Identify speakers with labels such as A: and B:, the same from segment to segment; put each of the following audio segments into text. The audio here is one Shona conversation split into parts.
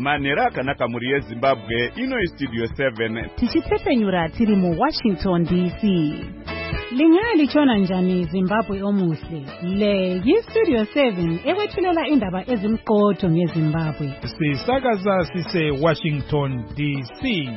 A: manhero akanaka muri yezimbabwe. Ino istudio 7
B: tichipfepenyura tiri muWashington DC. Lingalichona njani Zimbabwe omuhle? Le yistudio 7 ewethulela indaba ezimqotho ngeZimbabwe.
C: Sisakaza sise Washington DC.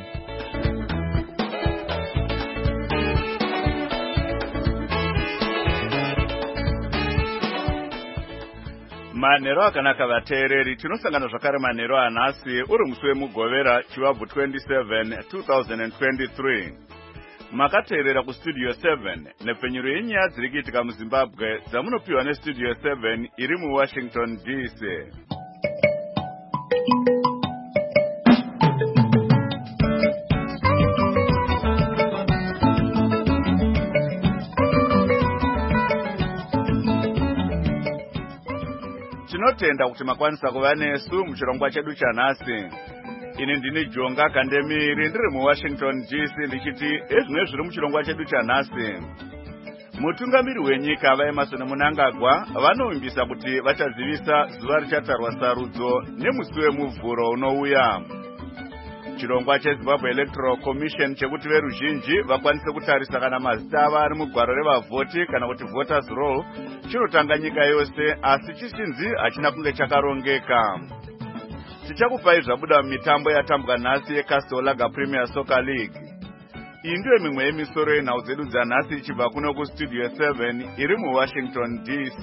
A: Manhero akanaka vateereri, tinosangana zvakare manhero anhasi uri musi wemugovera chivabvu 27 2023. Makateerera kustudio 7 nepfenyuro yenyaya dziri kuitika muZimbabwe dzamunopiwa nestudio 7 iri muWashington DC. Tinotenda kuti makwanisa kuva nesu muchirongwa chedu chanhasi. Ini ndini Jonga Kandemiri ndiri muWashington DC ndichiti ezvimwe zviri muchirongwa chedu chanhasi. Mutungamiri wenyika vaEmmerson Mnangagwa vanovimbisa kuti vachazivisa zuva richatarwa sarudzo nemusi wemuvhuro unouya. Chirongwa cheZimbabwe Electoral Commission chekuti veruzhinji vakwanise kutarisa kana mazita avo ari mugwaro revavhoti kana kuti voters roll chinotanga nyika yose, asi chishinzi hachina kunge chakarongeka. Tichakupai zvabuda mumitambo yatambwa nhasi yeCastle Lager Premier Soccer League. Iyi ndiyo mimwe yemisoro yenhau dzedu dzanhasi ichibva kuno kustudio 7 iri muWashington DC.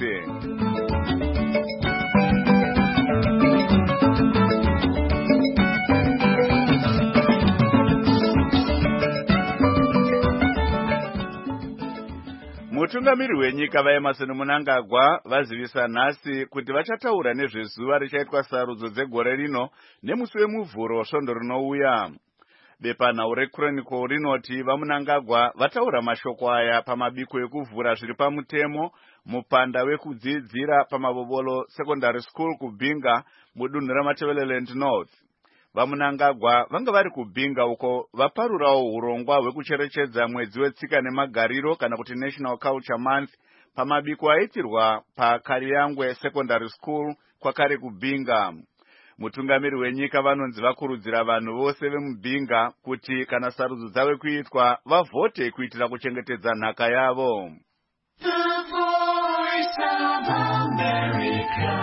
A: Mutungamiri wenyika vaEmmerson Mnangagwa vazivisa nhasi kuti vachataura nezvezuva richaitwa sarudzo dzegore rino nemusi wemuvhuro svondo rinouya. Bepanhau reChronicle rinoti vaMnangagwa vataura mashoko aya pamabiko ekuvhura zviri pamutemo mupanda wekudzidzira pamabobolo secondary school kuBinga mudunhu raMatebeleland North. VaMnangagwa vanga vari kuBinga uko vaparurawo urongwa hwekucherechedza mwedzi wetsika nemagariro kana kuti National Culture Month pamabiko aitirwa paKariangwe Secondary School kwakare kuBinga. Mutungamiri wenyika vanonzi vakurudzira vanhu vose vemuBinga kuti kana sarudzo dzave kuitwa vavhote kuitira kuchengetedza nhaka yavo. The Voice of America,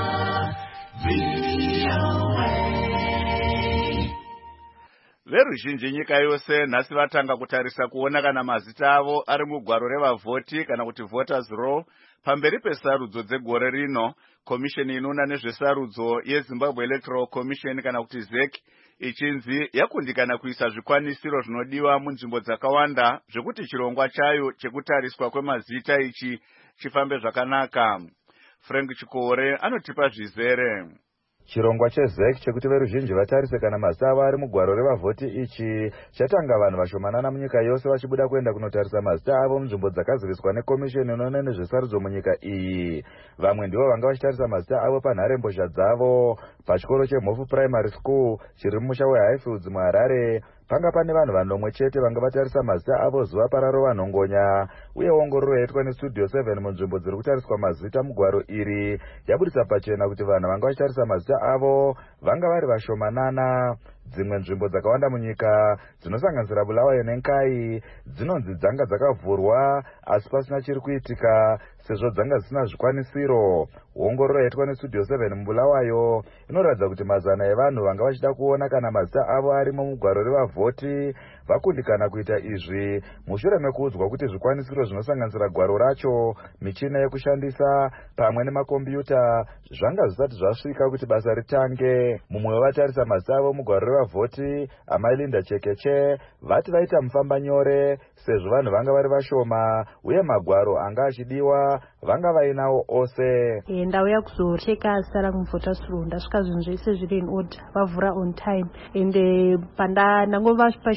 A: veruzhinji nyika yose nhasi vatanga kutarisa kuona kana mazita avo ari mugwaro revavhoti kana kuti voters roll pamberi pesarudzo dzegore rino. Komisheni inoona nezvesarudzo yeZimbabwe Electoral Commission kana kuti ZEC ichinzi yakundikana kuisa zvikwanisiro zvinodiwa munzvimbo dzakawanda zvekuti chirongwa chayo chekutariswa kwemazita ichi chifambe zvakanaka. Frank Chikore anotipa zvizere.
D: Chirongwa cheZEC chekuti veruzhinji vatarise kana mazita avo ari mugwaro revavhoti ichi chatanga vanhu vashomanana munyika yose vachibuda kuenda kunotarisa mazita avo munzvimbo dzakaziviswa nekomisheni inoona nezvesarudzo munyika iyi. Vamwe ndivo vanga vachitarisa mazita avo panharembozha dzavo pachikoro cheMhofu Primary School chiri mumusha weHighfields muHarare. Panga pane vanhu vanomwe chete vanga vatarisa mazita avo zuva pararova nhongonya, uye ongororo yaitwa nestudio 7 munzvimbo dziri kutariswa mazita mugwaro iri yabudisa pachena kuti vanhu vanga vachitarisa mazita avo vanga vari vashomanana. Dzimwe nzvimbo dzakawanda munyika dzinosanganisira Bulawayo neNkai dzinonzi dzanga dzakavhurwa asi pasina chiri kuitika sezvo dzanga dzisina zvikwanisiro. Ongororo yaitwa nestudio 7 muBulawayo inoratidza kuti mazana evanhu vanga vachida kuona kana mazita avo arimo mugwaro revavhoti vakundikana kuita izvi mushure mekuudzwa kuti zvikwanisiro zvinosanganisira gwaro racho, michina yekushandisa pamwe nemakombiyuta zvanga zvisati zvasvika kuti basa ritange. Mumwe wevatarisa mazita avo mugwaro revavhoti, Amai Linda Chekeche, vati vaita mufamba nyore sezvo vanhu vanga vari vashoma uye magwaro anga achidiwa vanga vainawo ose.
E: Ndauya kuzocheka sara kumvoters roll ndasvika zvinhu zvese zviri in order, vavhura on time, ende ndangova pachitupa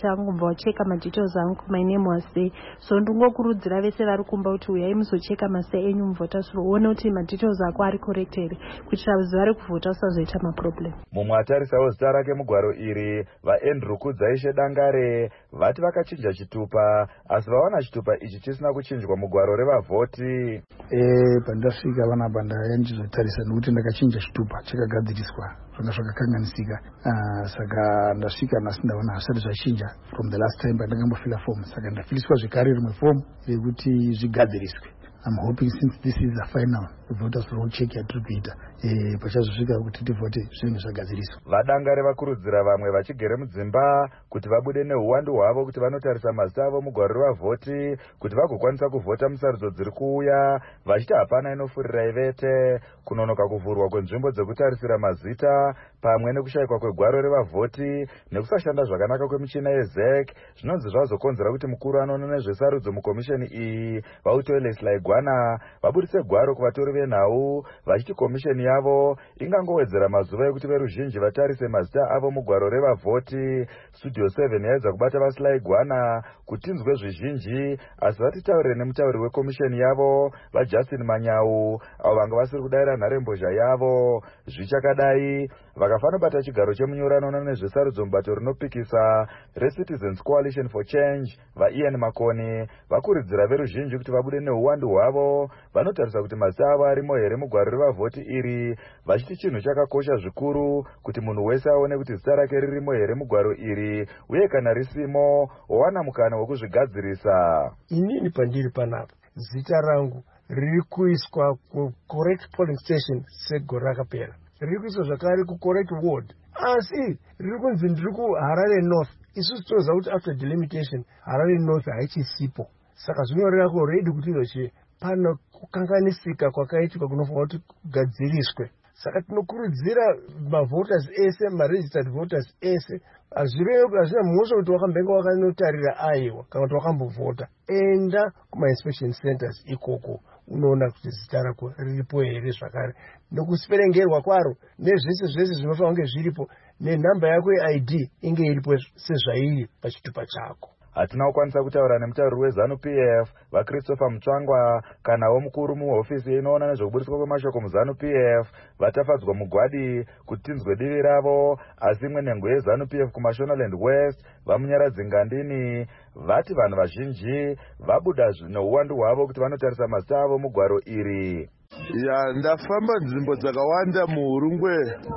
E: angobva wacheka madetails angu, my name was there. So ndingokurudzira vese vari kumba kuti uyai muzocheka masai enyu muvhotasuro uone kuti madetails ako ari correct here kuitira zuva rekuvhota usazoita maproblem.
D: Mumwe atarisawo zita rake mugwaro iri, vaAndrew Kudzaishe Dangare, vati vakachinja chitupa asi vawana chitupa ichi chisina kuchinjwa mugwaro revavhoti.
F: Pandasvika vanapa ndayandizotarisa nokuti ndakachinja chitupa chakagadziriswa zvanga zvakakanganisika. Saka ndasvika nhasi ndaona hasati zvachinja from the last time pandakambofila form, saka ndafiliswa zvekare rimwe form rekuti zvigadziriswe. I'm hoping since this is the final, the voters will check yatiri kuita pachazosvika kuti tivote zvinhu zvagadziriswa.
D: Vadangare vakurudzira vamwe vachigere mudzimba kuti vabude neuwandu hwavo kuti vanotarisa mazita avo mugwaro revavhoti kuti vagokwanisa kuvhota musarudzo dziri kuuya, vachiti hapana inofurira ivete, kunonoka kuvhurwa kwenzvimbo dzekutarisira mazita pamwe nekushayikwa kwegwaro revavhoti nekusashanda zvakanaka kwemichina yeZEC zvinonzi zvazokonzera kuti mukuru anoona nezvesarudzo mukomisheni iyi vautoelesi Laigwana vabudise gwaro kuvatori venhau vachiti komisheni yavo ingangowedzera mazuva ekuti veruzhinji vatarise mazita avo mugwaro revavhoti. Studio 7 yaedza kubata vaSlaigwana kuti inzwe zvizhinji asi vatitaurire nemutauri wekomisheni yavo vaJustin Manyau avo vanga vasiri kudaira nharembozha yavo. Zvichakadai vakafanobata chigaro chemunyorano nezvesarudzo mubato rinopikisa reCitizens Coalition for Change vaIan Makoni vakurudzira veruzhinji kuti vabude neuwandu hwavo vanotarisa kuti mazita avo arimo here mugwaro revavhoti iri, vachiti chinhu chakakosha zvikuru kuti munhu wese aone kuti zita rake ririmo here mugwaro iri uye kana risimo owana mukana wekuzvigadzirisa.
G: Inini pandiri panapa zita rangu riri kuiswa kucorrect polling station segore rakapera, riri kuiswa zvakare kucorrect ward, asi riri kunzi ndiri kuHarare North. Isusu tinoziva kuti after delimitation Harare North haichisipo, saka zvinoreva ready kuti izvozve pano kukanganisika kwakaitwa kunofanira kuti kugadziriswe. Saka tinokurudzira mavoters ese, maregistered voters ese, hazvina mhosva kuti wakambenga wakanotarira aiwa kana kuti wakambovhota, enda kuma-inspection centers ikoko unoona kuti zita rako riripo here zvakare nokusiperengerwa kwaro nezvese zvese zvinofanira kunge zviripo nenhamba yako yeID inge iripo sezvairi pachitupa chako.
D: Hatina kukwanisa kutaura nemutauri weZANU-PF vaChristopher Mutsvangwa kanawo mukuru muhofisi inoona nezvekuburiswa kwemashoko muZANU-PF vatafadzwa mugwadi kuti tinzwe divi ravo, asi imwe nhengo yeZANU-PF kuMashonaland West vamunyaradzi Ngandini vati vanhu vazhinji vabuda neuwandu hwavo kuti vanotarisa mazita avo mugwaro iri.
H: Ndafamba nzvimbo dzakawanda muHurungwe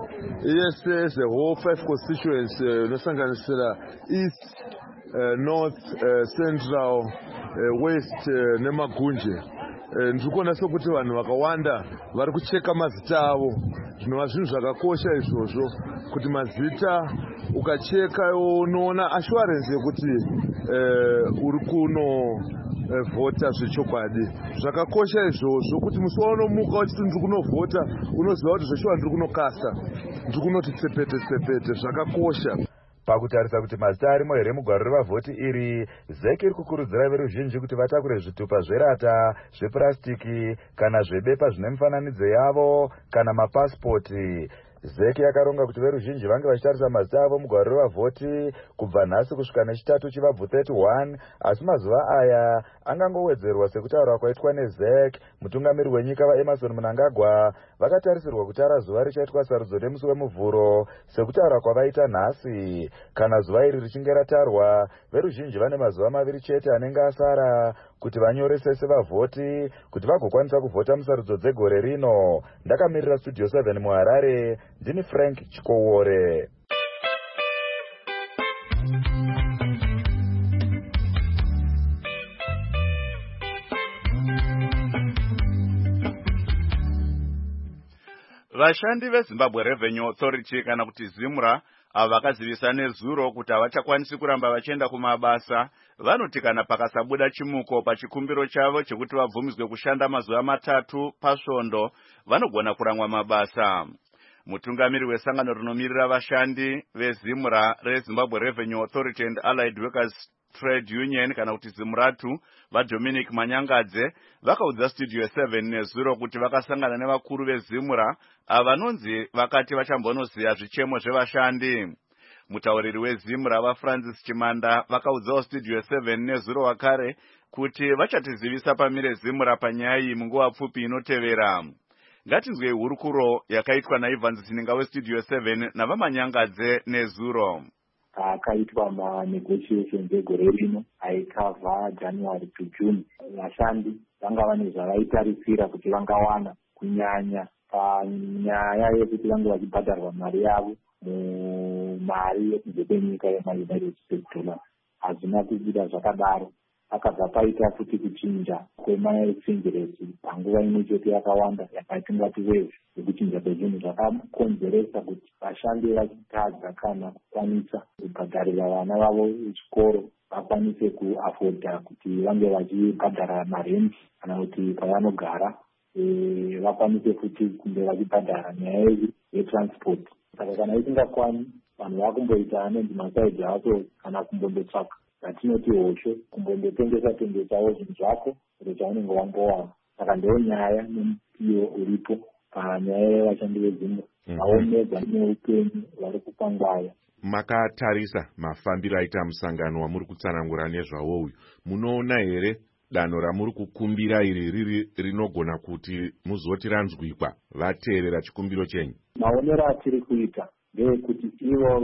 H: yese the whole 5 constituents inosanganisira East, North, Central, West nemagunje. Ndiri kuona sokuti vanhu vakawanda vari kucheka mazita avo. Zvinova zvinhu zvakakosha izvozvo kuti mazita ukacheka unoona assurance yekuti uri kuno vhota zvechokwadi. Zvakakosha izvozvo kuti musi waunomuka uchiti ndiri kunovhota unoziva kuti zveshuwa ndiri kunokasa, ndiri kunoti tsepete tsepete. Zvakakosha.
D: Pakutarisa kuti mazita arimo here mugwaro revavhoti iri, ZEC iri kukurudzira veruzhinji kuti vatakure zvitupa zverata, zvepurasitiki kana zvebepa zvine mifananidzo yavo kana mapasipoti. ZEC yakaronga kuti veruzhinji vange vachitarisa mazita avo mugwaro revavhoti kubva nhasi kusvika nechitatu chivabvu 31, asi mazuva aya angangowedzerwa sekutaura kwaitwa neZEC. Mutungamiri wenyika vaEmmerson Mnangagwa vakatarisirwa kutara zuva richaitwa sarudzo nemusi wemuvhuro sekutaura kwavaita nhasi. Kana zuva iri richinge ratarwa, veruzhinji vane mazuva 2 chete anenge asara kuti vanyorese sevavhoti kuti vagokwanisa kuvhota musarudzo dzegore rino. Ndakamirira Studio 7 muHarare, ndini Frank Chikowore.
A: Vashandi veZimbabwe Revenue Authority kana kuti ZIMRA avo vakazivisa nezuro kuti havachakwanisi kuramba vachienda kumabasa vanoti kana pakasabuda chimuko pachikumbiro chavo chekuti vabvumidzwe kushanda mazuva 3 pasvondo vanogona kuramwa mabasa. Mutungamiri wesangano rinomirira vashandi veZIMRA reZimbabwe Revenue Authority and Allied Workers Trade Union kana kuti ZIMRATU vaDominic Manyangadze vakaudza Studio 7 nezuro kuti vakasangana nevakuru veZIMRA avanonzi vakati vachambonoziya zvichemo zvevashandi. Mutauriri wezimura vaFrancis Chimanda vakaudzawo Studio 7 nezuro wakare kuti vachatizivisa pamire zimura panyaya iyi munguva pfupi inotevera. Ngatinzwe hurukuro yakaitwa naIvans Sininga weStudio 7 navamanyangadze nezuro.
I: Akaitwa manegotiations egore rino aikavha January to June. Vashandi vanga vane zvavaitarisira kuti vangawana kunyanya panyaya yekuti vange vachibhadharwa mari yavo mumari yekunze kwenyika yemaUnited States dollar. Hazvina kubuda zvakadaro. Akabva paita futi kuchinja kwemaexchange rate panguva imwe chete yakawanda yakatingati wave yekuchinja kwezvinhu zvakakonzeresa kuti vashandi vachitadza kana kukwanisa kubhadharira vana vavo vechikoro vakwanise kuafodha kuti vange vachibhadhara marenti kana kuti pavanogara vakwanise futi kunge vachibhadhara nyaya yetransport. Saka kana isingakwani vanhu vakumboita anonzi masaidhi acho kana kumbondotsvaka yatinoti hosho kumbondotengesa-tengesawo zvinhu zvako kuti chaunenge wambowana. Saka ndiyo nyaya nemutiyo uripo panyaya yevashandi vezimura vaomedza neupenyu vari kukwangwaya.
J: Makatarisa mafambiro aita musangano wamuri kutsanangura nezvawo uyu, munoona here danho ramuri kukumbira iri riri rinogona kuti muzoti ranzwikwa vateerera chikumbiro chenyu?
I: Maonero atiri kuita ndeyekuti ivo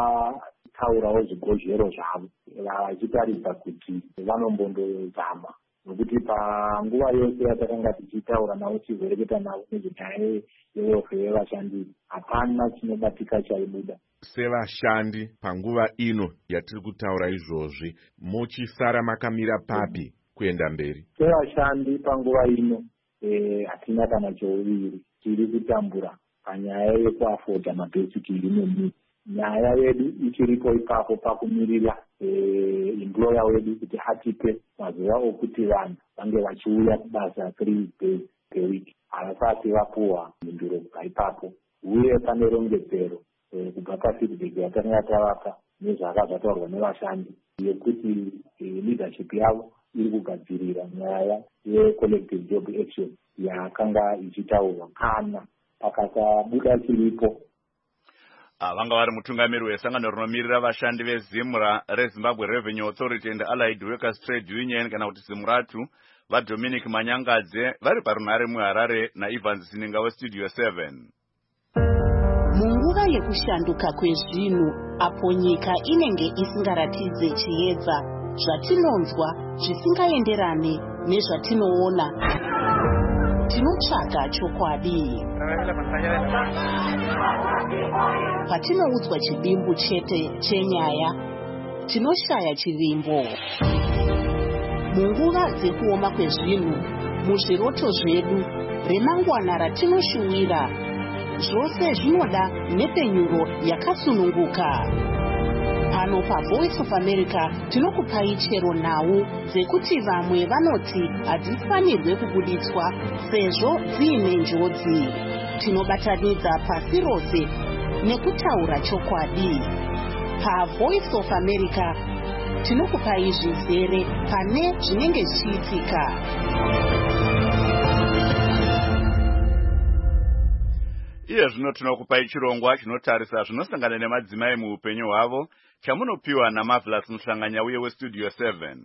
I: taurawo zvigozhero zvavo vachitaridza kuti vanombondozama, nokuti panguva yose yatakanga tichitaura navo tichizoreketa navo nezvenyaya yerofe yevashandi hapana chinobatika chaibuda.
J: Sevashandi panguva ino yatiri kutaura izvozvi mochisara makamira papi kuenda mberi?
I: Sevashandi panguva ino hatina kana chouviri, tiri kutambura panyaya yekuafodha mabasic needs. Nyaya yedu ichiripo ipapo pakumirira employer wedu kuti atipe mazuva okuti vanhu vange vachiuya kubasa 3 days per week. Havasati vapuhwa mhinduro ipapo, uye pane rongedzero kubva pafeedback yatakanga tavapa nezvaka zvataurwa nevashandi yekuti leadership yavo iri kugadzirira nyaya yecollective job action yakanga ichitaurwa kana pakasabuda chiripo.
A: Vanga vari mutungamiri wesangano rinomirira vashandi vezimura reZimbabwe Revenue Authority and Allied Workers Trade Union kana kuti Zimuratu vaDominic Manyangadze vari parunhare muHarare naIvans Sininga weStudio 7.
K: Munguva yekushanduka kwezvinhu apo nyika inenge isingaratidze chiedza, zvatinonzwa zvisingaenderane nezvatinoona, tinotsvaga chokwadi. Patinoudzwa chidimbu chete chenyaya, tinoshaya chivimbo. Munguva dzekuoma kwezvinhu, muzviroto zvedu, remangwana ratinoshuwira, zvose zvinoda nepenyuro yakasununguka. Pano paVoice of America tinokupai chero nhau dzekuti vamwe vanoti hadzifanirwe kubuditswa sezvo dziine njodzi. Tinobatanidza pasi rose nekutaura chokwadi. PaVoice of America tinokupai zvizere pane zvinenge zvichiitika.
A: Iye zvino tinokupai chirongwa chinotarisa zvinosangana nemadzimai muupenyu hwavo chamunopiwa naMarvelous Muhlanganyauye weStudio 7.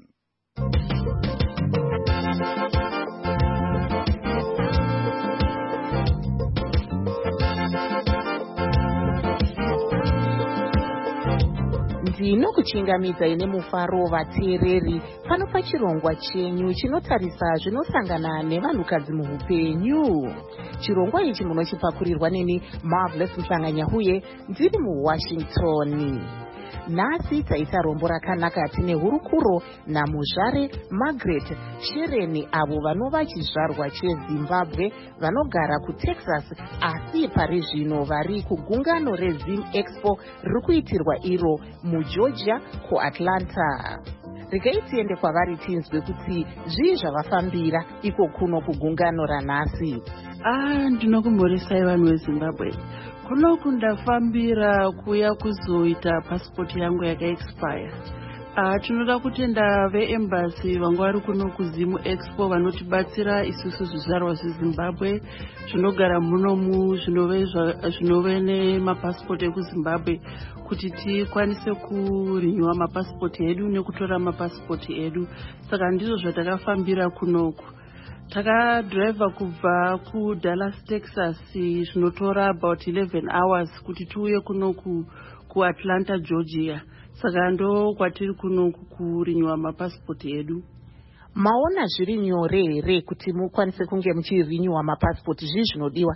L: Ndinokuchingamidza ine mufaro vateereri pano pachirongwa chenyu chinotarisa zvinosangana nevanhukadzi muupenyu. Chirongwa ichi munochipakurirwa neni Marvelous Muhlanganyauye ndiri muWashington. Nhasi taita rombo rakanaka tine hurukuro namuzvare Margaret Shereni avo vanova chizvarwa cheZimbabwe vanogara kuTexas asi pari zvino vari kugungano reZim Expo riri kuitirwa iro muGeorgia kuAtlanta. Regai tiende kwavari tinzwe kuti zvii zvavafambira iko kuno kugungano ranhasi.
M: Ndinokumhoresai vanhu veZimbabwe. Kunoku ndafambira kuya kuzoita pasipoti yangu yakaexpire. Tinoda kutenda veembassy vanga vari kuno kuZimu Expo vanotibatsira isusu zvizvarwa zveZimbabwe zvinogara munomu zvinove nemapasipoti ekuZimbabwe kuti tikwanise kurinywa mapasipoti edu nekutora mapasipoti edu. Saka ndizvo zvatakafambira kunoku. Takadriva kubva kuDallas, Texas zvinotora about 11 hours kuti tiuye kunoku kuAtlanta, Georgia. Saka ndo kwatiri kunoku kurinywa mapasipoti edu.
L: Maona zviri nyore here kuti mukwanise kunge muchirinywa mapasipoti zvinodiwa?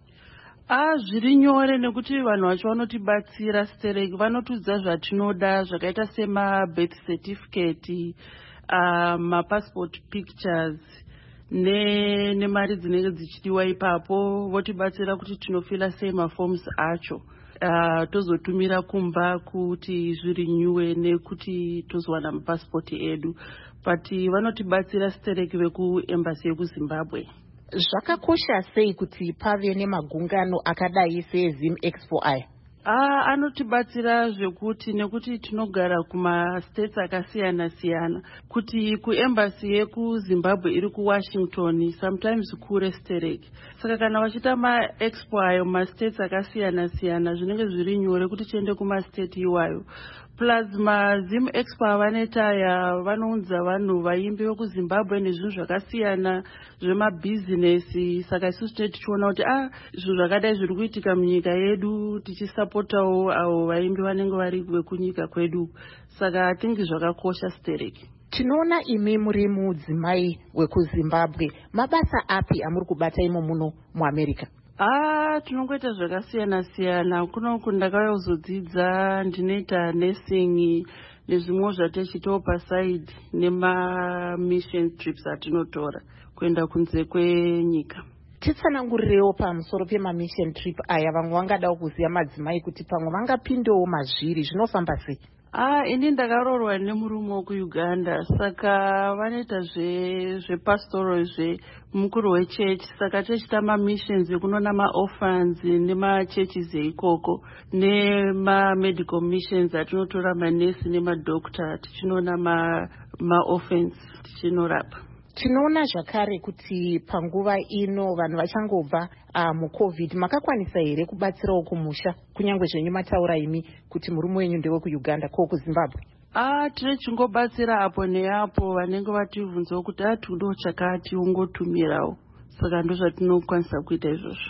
M: Zviri nyore nekuti vanhu vacho vanotibatsira stereki, vanotudza zvatinoda zvakaita sema birth certificate, mapassport pictures nemari dzinenge dzichidiwa ipapo. Votibatsira kuti tinofila sei maforms acho. Tozotumira kumba kuti zvirinyuwe nekuti tozowana mapasipoti edu. But vanotibatsira stereki vekuembassy yekuZimbabwe.
L: Zvakakosha sei kuti pave nemagungano akadai seZim Expo aya?
M: Anotibatsira zvekuti nekuti tinogara kumastates akasiyana siyana, kuti kuembassy yekuZimbabwe iri kuWashington sometimes kure stereki. Saka kana vachita maexpo ayo mastates akasiyana siyana zvinenge zviri nyore kuti tiende kumastate iwayo. Plus maZim Expo avanetaya vanounza vanhu vaimbi vekuZimbabwe nezvinhu zvakasiyana zvemabhizinesi. Saka isusu tichiona kuti zvinhu zvakadai zviri kuitika munyika yedu tichisapotawo avo vaimbi vanenge vari vekunyika kwedu. Saka atingi zvakakosha stereki.
L: Tinoona imi muri mudzimai wekuZimbabwe, mabasa api amuri kubata imo muno muAmerica?
M: Tinongoita zvakasiyana siyana. Kunoku ndakayozodzidza ndinoita nursing nezvimwe zvatichitawo paside nema-mission trips atinotora kuenda kunze kwenyika.
L: Titsanangurirewo pamusoro pema-mission trip aya. Vamwe vangadawo kuziva madzimai kuti pamwe vangapindewo mazviri zvinofamba sei?
M: Ini ndakaroorwa nemurume wekuUganda, saka vanoita zvepastoral zvemukuru wechechi. Saka tichita mamissions ekunoona maorphans nemachurches eikoko nemamedical missions atinotora manesi nemadokta tichinoona maorphans tichinorapa.
L: Tinoona zvakare kuti panguva ino vanhu vachangobva muCovid makakwanisa here kubatsirawo kumusha, kunyange zvenyu mataura imi kuti murume wenyu ndewe kuUganda ko kuZimbabwe?
M: Tinochingobatsira apo neapo vanenge vativunzawo kuti atudo chakati ungotumirawo. Saka ndo zvatinokwanisa kuita izvozvo.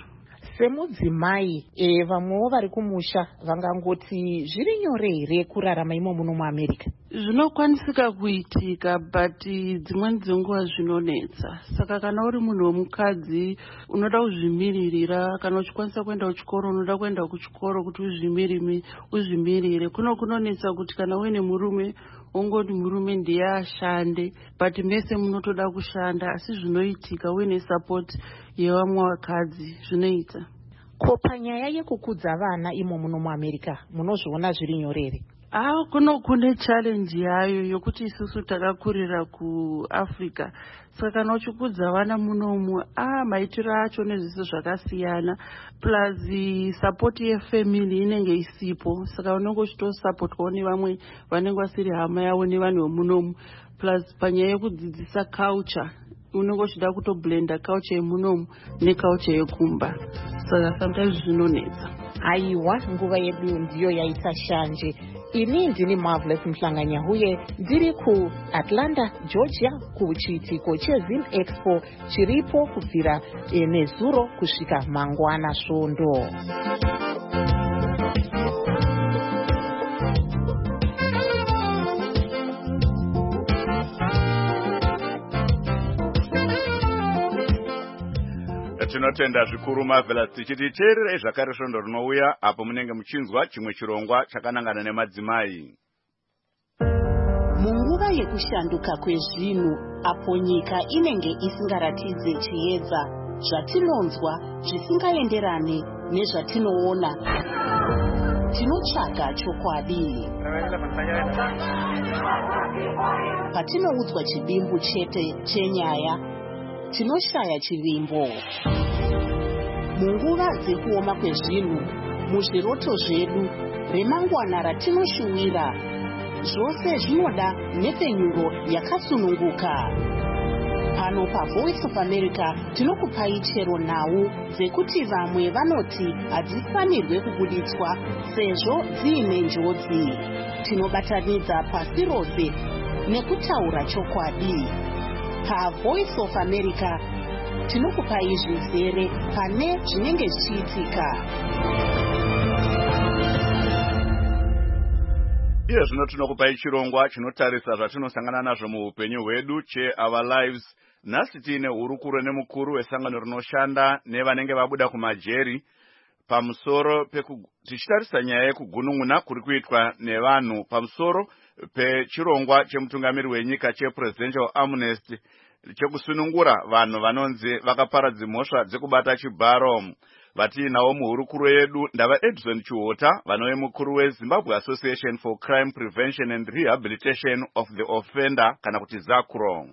L: Semudzimai, vamwewo vari kumusha vangangoti zviri nyore here kurarama imo muno muAmerica?
M: Zvinokwanisika kuitika, but dzimweni dzenguva zvinonetsa. Saka kana uri munhu wemukadzi unoda kuzvimiririra, kana uchikwanisa kuenda kuchikoro unoda kuenda kuchikoro kuti uzvimirire. Kunonetsa kuti kana uine murume ongoti murume ndiye ashande, but mese munotoda kushanda, asi zvinoitika uine support yevamwe vakadzi zvinoita.
L: Ko panyaya yekukudza vana imo muno muAmerica munozviona zviri nyorere?
M: Kune challenge yayo yokuti isusu takakurira kuAfrica. Saka kana uchikudza vana munomu maitiro acho nezvese zvakasiyana, plus support yefamily inenge isipo. Saka unenge uchitosupportwawo nevamwe vanenge vasiri hama yavo nevanhu vemunomu. Plus panyaya yekudzidzisa culture unenge uchida kutoblenda culture yemunomu neculture yekumba. Saka sometimes zvinonetsa.
L: Aiwa, nguva yedu ndiyo yaita shanje. Ini ndini Marvelous Mhlanganyahuye ndiri kuAtlanta, Georgia kuchiitiko cheZim Expo chiripo kubvira nezuro kusvika mangwana svondo.
A: Tinotenda zvikuru Marvelous tichiti teererei zvakare svondo rinouya apo munenge muchinzwa chimwe chirongwa chakanangana nemadzimai.
K: Munguva yekushanduka kwezvinhu apo nyika inenge isingaratidze chiedza, zvatinonzwa zvisingaenderane nezvatinoona, tinotsvaga chokwadi. Patinoudzwa chibimbu chete chenyaya, tinoshaya chivimbo. Munguva dzekuoma kwezvinhu, muzviroto zvedu, remangwana ratinoshuwira, zvose zvinoda nepfenyuro yakasununguka. Pano paVoice of America tinokupai chero nhau dzekuti vamwe vanoti hadzifanirwe kubuditswa sezvo dziine njodzi. Tinobatanidza pasi rose nekutaura chokwadi. PaVoice of America tinokupai zvizere pane zvinenge zvichiitika.
A: Iye zvino tinokupai chirongwa chinotarisa zvatinosangana nazvo muupenyu hwedu cheOur Lives. Nhasi tiine hurukuro nemukuru wesangano rinoshanda nevanenge vabuda kumajeri pamusoro tichitarisa nyaya yekugunun'una kuri kuitwa nevanhu pamusoro pechirongwa chemutungamiri wenyika chepresidential amnesty chekusunungura vanhu vanonzi vakaparadza mhosva dzekubata chibharo. Vatiinawo muhurukuro yedu ndava Edison Chiwota vanove mukuru weZimbabwe Association for Crime Prevention and Rehabilitation of the Offender kana kuti ZACRO.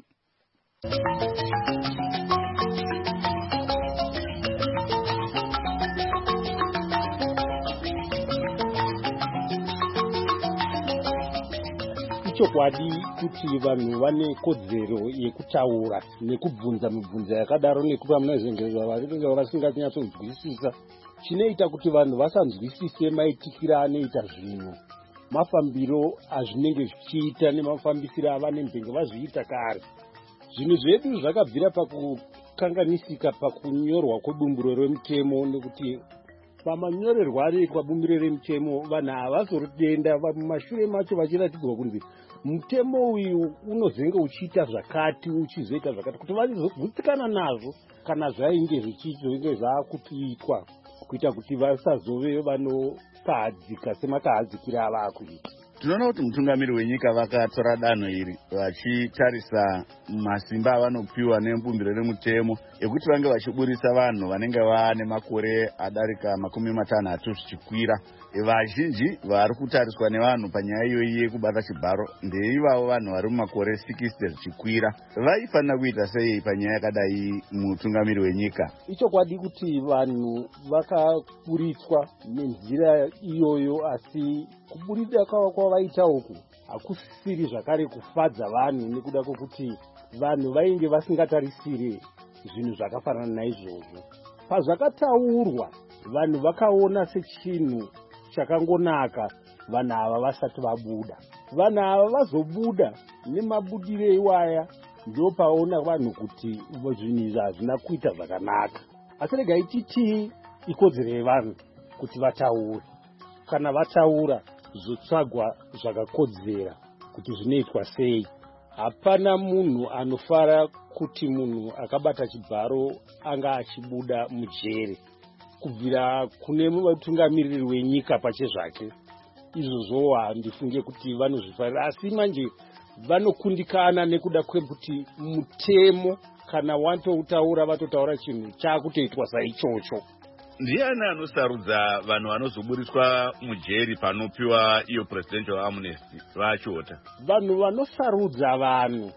N: Ichokwadi kuti vanhu vane kodzero yekutaura nekubvunza mibvunzo yakadaro nekuti munozengeza vanenge vasinganyatsonzwisisa. Chinoita kuti vanhu vasanzwisise maitikiro anoita zvinhu, mafambiro azvinenge zvichiita nemafambisiro avanenge vazviita kare. Zvinhu zvedu zvakabvira pakukanganisika pakunyorwa kwebumbiro remutemo, nekuti pamanyorerwo anoitwa bumbiro remutemo vanhu havazorutenda mumashure macho vachiratidzwa kunzi mutemo uyu unozenge uchiita zvakati uchizoita zvakati, kuti vachizogutsikana nazvo kana zvainge zvichizonge zvaakuitwa kuita kuti vasazove vanokahadzika semakahadzikira avakuita.
A: Tinoona kuti mutungamiri wenyika vakatora danho iri vachitarisa masimba avanopiwa nebumbiro remutemo ekuti vange vachiburisa vanhu vanenge vane makore adarika 50 zvichikwira. Vazhinji vari kutariswa nevanhu panyaya iyoyi yekubata chibharo ndeivavo vanhu vari mumakore 60 zvichikwira. Vaifanira kuita sei panyaya yakadai mutungamiri wenyika?
N: Ichokwadi kuti vanhu vakaburitswa nenzira iyoyo, asi kuburida kwavaita uku hakusiri zvakare kufadza vanhu, nekuda kwokuti vanhu vainge vasingatarisire zvinhu zvakafanana naizvozvo. Pazvakataurwa vanhu vakaona sechinhu chakangonaka vanhu ava vasati vabuda. Vanhu ava vazobuda nemabudire iwaya ndopaona vanhu kuti zvinhu izvi hazvina kuita zvakanaka. Asi regai titi ikodzero yevanhu kuti vataure. Kana vataura zvotsvagwa zvakakodzera kuti zvinoitwa sei. Hapana munhu anofara kuti munhu akabata chibharo anga achibuda mujeri kubvira kune mutungamiriri wenyika pachezvake. Izvozvo handifunge kuti vanozvifarira, asi manje vanokundikana nekuda kwekuti mutemo kana watoutaura vatotaura chinhu chakutoitwa saichocho.
A: Ndiani anosarudza vanhu vanozoburiswa mujeri panopiwa iyo presidential amnesty vachiota?
N: Vanhu vanosarudza vanhu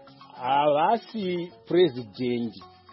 N: havasi president,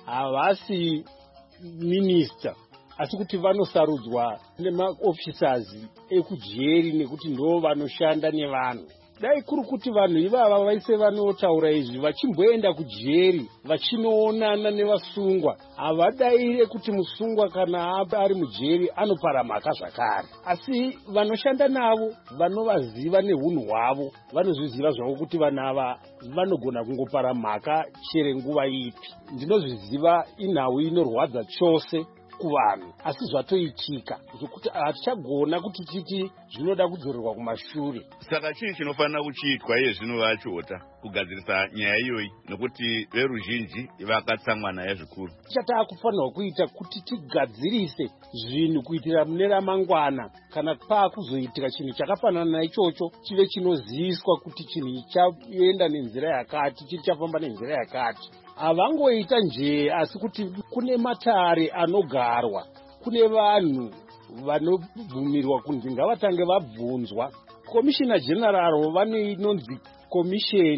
N: havasi minister, asi kuti vanosarudzwa nemaofficers ekujeri nekuti ndo vanoshanda nevanhu. Dai kuri kuti vanhu ivava vaise vanotaura izvi vachimboenda kujeri vachinoonana nevasungwa, havadaire kuti musungwa kana ari mujeri anopara mhaka zvakare. Asi vanoshanda navo vanovaziva neunhu hwavo vanozviziva zvavo kuti vanhu ava vanogona kungopara mhaka chere nguva ipi. Ndinozviziva inhau inorwadza chose kuvanhu, asi zvatoitika zvokuti hatichagona kuti titi zvinoda kudzorerwa kumashure.
A: Saka chii chinofanira kuchiitwa iye zvino vachiota kugadzirisa nyaya iyoyi, nokuti veruzhinji vakatsamwa naye zvikuru?
N: Chataakufanirwa kuita kuti tigadzirise zvinhu kuitira mune ramangwana, kana paakuzoitika chinhu chakafanana naichocho chive chinoziviswa kuti chinhu chaenda nenzira yakati, chiri chafamba nenzira yakati. Havangoita njee, asi kuti kune matare anogarwa, kune vanhu vanobvumirwa kunzi ngavatange vabvunzwa. Komishina General vane inonzi komisheni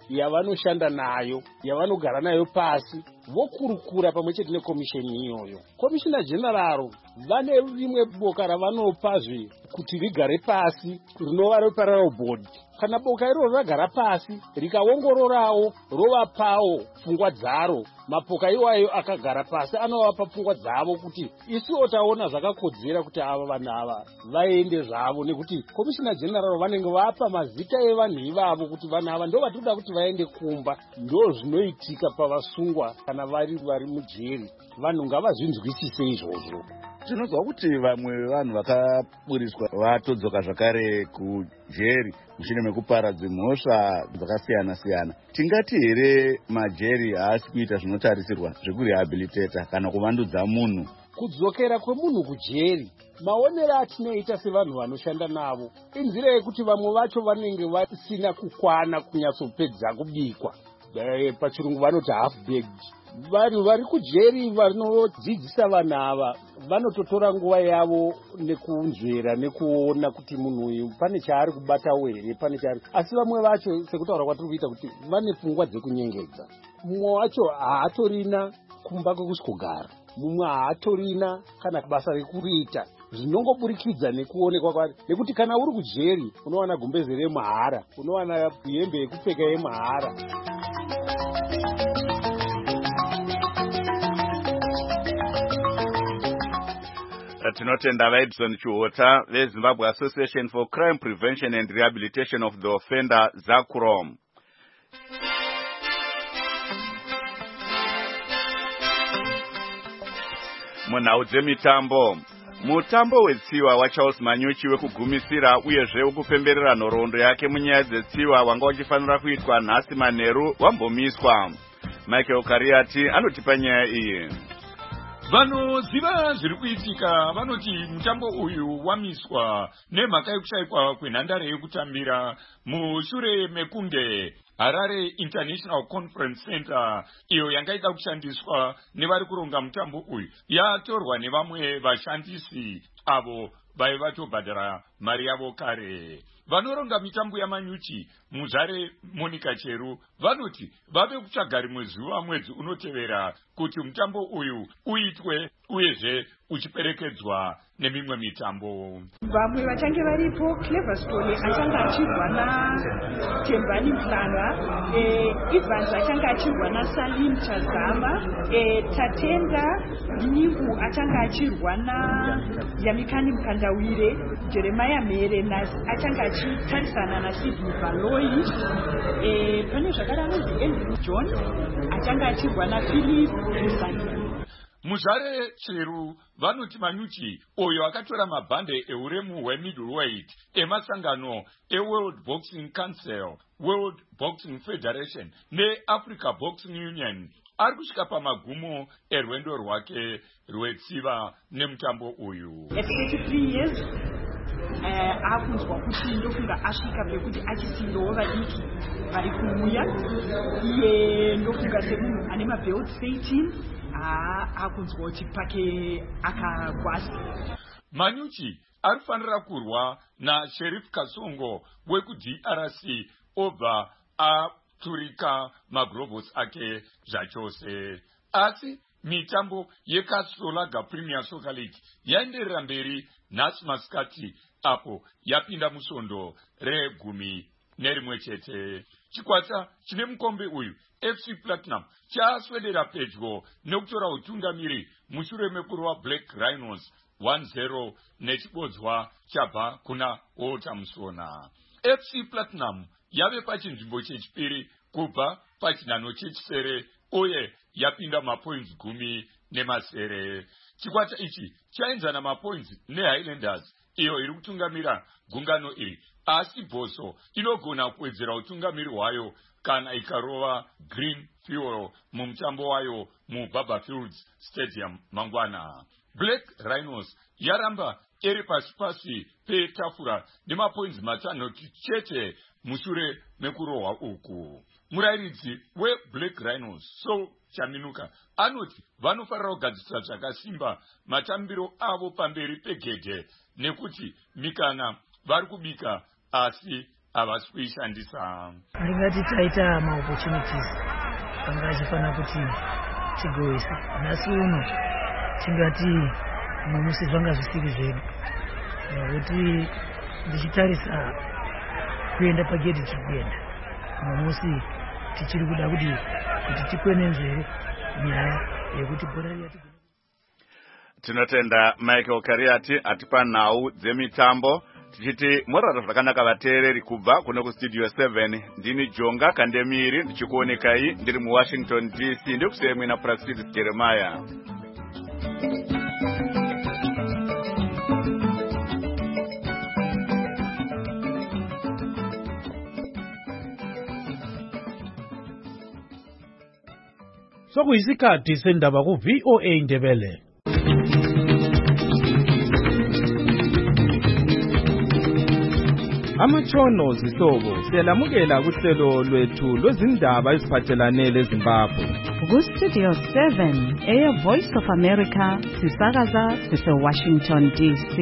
N: yavanoshanda nayo, yavanogara nayo pasi, vokurukura pamwe chete nekomisheni iyoyo. Komishina General vane rimwe boka ravanopazve kuti rigare pasi, rinova reparallel board. Kana boka iro ragara pasi rikaongororawo rovapawo pfungwa dzaro, mapoka iwayo akagara pasi anovapa pfungwa dzavo kuti isuwo taona zvakakodzera kuti ava vanhu ava vaende zvavo, nekuti komishina General vanenge vapa mazita evanhu ivavo kuti vanhu ava ndo vatinoda kuti vaende kumba. Ndo zvinoitika pavasungwa kana vari mujeri. Vanhu ngavazvinzwisise izvozvo.
A: Tinozwa kuti vamwe vanhu vakaburiswa vatodzoka zvakare kujeri mushure mekuparadza mhosva dzakasiyana siyana. Tingati here majeri haasi kuita zvinotarisirwa zvekurehabilitata kana kuvandudza munhu?
N: Kudzokera kwemunhu kujeri, maonero atinoita sevanhu vanoshanda navo inzira yekuti vamwe vacho vanenge vasina kukwana kunyatsopedza kubikwa, pachirungu vanoti half baked. Vanhu vari kujeri vanodzidzisa vanhu ava vanototora nguva yavo nekunzvera nekuona kuti munhu uyu pane chaari kubatawo here, pane chaari. Asi vamwe vacho sekutaura kwatiri kuita kuti vane pfungwa dzekunyengedza. Mumwe wacho haatorina kumba kwekusikogara, mumwe haatorina kana basa rekuriita, zvinongoburikidza nekuonekwa kwari. Nekuti kana uri kujeri unowana gumbeze remahara, unowana hembe yekupfeka yemahara.
A: Tinotenda vaEdson Chiwota veZimbabwe Association for Crime Prevention and Rehabilitation of the Offender, ZACROM. Munhau dzemitambo, mutambo wetsiwa waCharles Manyuchi wekugumisira uyezve wekupemberera nhoroondo yake munyaya dzetsiwa wanga uchifanira kuitwa nhasi manheru wambomiswa. Michael Kariati anotipa nyaya iyi.
O: Vanoziva zviri kuitika vanoti mutambo uyu wamiswa nemhaka yekushayikwa kwenhandare yekutambira mushure mekunge Harare International Conference Center iyo yangaida kushandiswa nevari kuronga mutambo uyu yatorwa nevamwe vashandisi avo vaiva vatobhadhara mari yavo kare. Vanoronga mitambo yaManyuchi muzvare Monica Cheru vanoti vave kutsvaga rimwe zuva mwedzi unotevera kuti mutambo uyu uitwe uyezve uchiperekedzwa nemimwe mitambo.
P: Vamwe vachange varipo Cleverstone achanga achirwa naTembani Mhlanga, Evans achanga achirwa naSalim Chazama, Tatenda Ndinyiku achanga achirwa naYamikani Mkandawire, Jeremiah Merenas achanga achitarisana naSidney Baloi, pane zvakare anonzi Andrew John achanga achirwa naPhilip Musani.
O: Muzvare Cheru vanoti Manyuchi oyo akatora mabhande euremu hwemiddleweight emasangano eWorld Boxing Council, World Boxing Federation neAfrica Boxing Union ari kusvika pamagumo erwendo rwake rwetsiva nemutambo uyu.
P: At 33 years akunzwa kuti ndofunga asvika pekuti achisindowo vadiki vari kumuya. Iye ndofunga semunhu ane mabelt 18 akunzwa kuti pake akagwasa.
O: Manyuchi arifanira kurwa naSherif Kasongo wekuDRC obva aturika magrovos ake zvachose. Asi mitambo yeKaSolaga Premier Soccer League yaenderera mberi nhasi masikati apo yapinda musondo re11 chete. Chikwata chine mukombe uyu FC Platinum chaswedera pedyo nekutora utungamiri mushure mekurwa Black Rhinos 1-0 nechibodzwa chabva kuna Otamusona. FC Platinum yave pachinzvimbo chechipiri kubva pachinhano chechisere uye yapinda mapoints 10 Chikwata ichi chaenzana mapoints neHighlanders iyo iri kutungamira gungano iri, asi Boso inogona kuwedzera utungamiri hwayo kana ikarova Green Fuel mumutambo wayo muBarberfields Stadium mangwana. Black Rhinos yaramba iri pasi petafura nemapoints 5 chete mushure mekurohwa uku. Murairidzi weBlack Rhinos So Chaminuka anoti vanofarira kugadzirisa zvakasimba matambiro avo pamberi pegedhe nekuti mikana vari kubika asi havasi kuishandisa.
Q: Ndingati taita maopportunities anga achifana kuti tigoisa nhasi uno tingati musi zvanga zvisiri zvedu nekuti ndichitarisa kuenda pagedhi tiri kuenda musi tichiri kuda kuti tikwenenzvere nyaya yekuti bhora riyati.
A: Tinotenda Michael Kariati atipa nhau dzemitambo tichiti morara zvakanaka vateereri kubva kuno kustudio 7 ndini Jonga Kandemiri ndichikuonekai ndiri muWashington DC ndikusemwe na Praxis Jeremiah.
C: Sokuyisikhathi sendaba ku VOA Ndebele.
R: Amatshono zihlobo siyalamukela kuhlelo lwethu lwezindaba eziphathelane leZimbabwe.
B: Ku-Studio 7 eyeVoice of America sisakaza sise-Washington DC.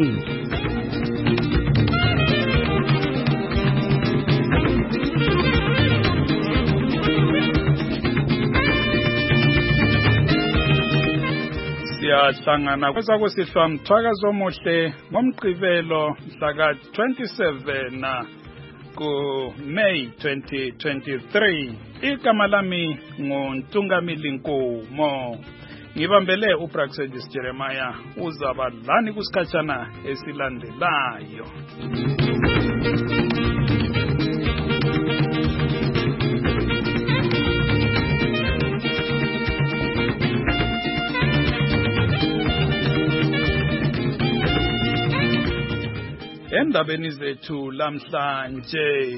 C: Siyahlangana kwesakosihlwa mthwakazo omuhle ngomgqibelo mhla 27 ku-May 2023. Igama lami nguNtungamili Nkomo. Ngibambele uPraxis Jeremiah uzaba lani kusikhatshana esilandelayo. Endabeni zethu lamhlanje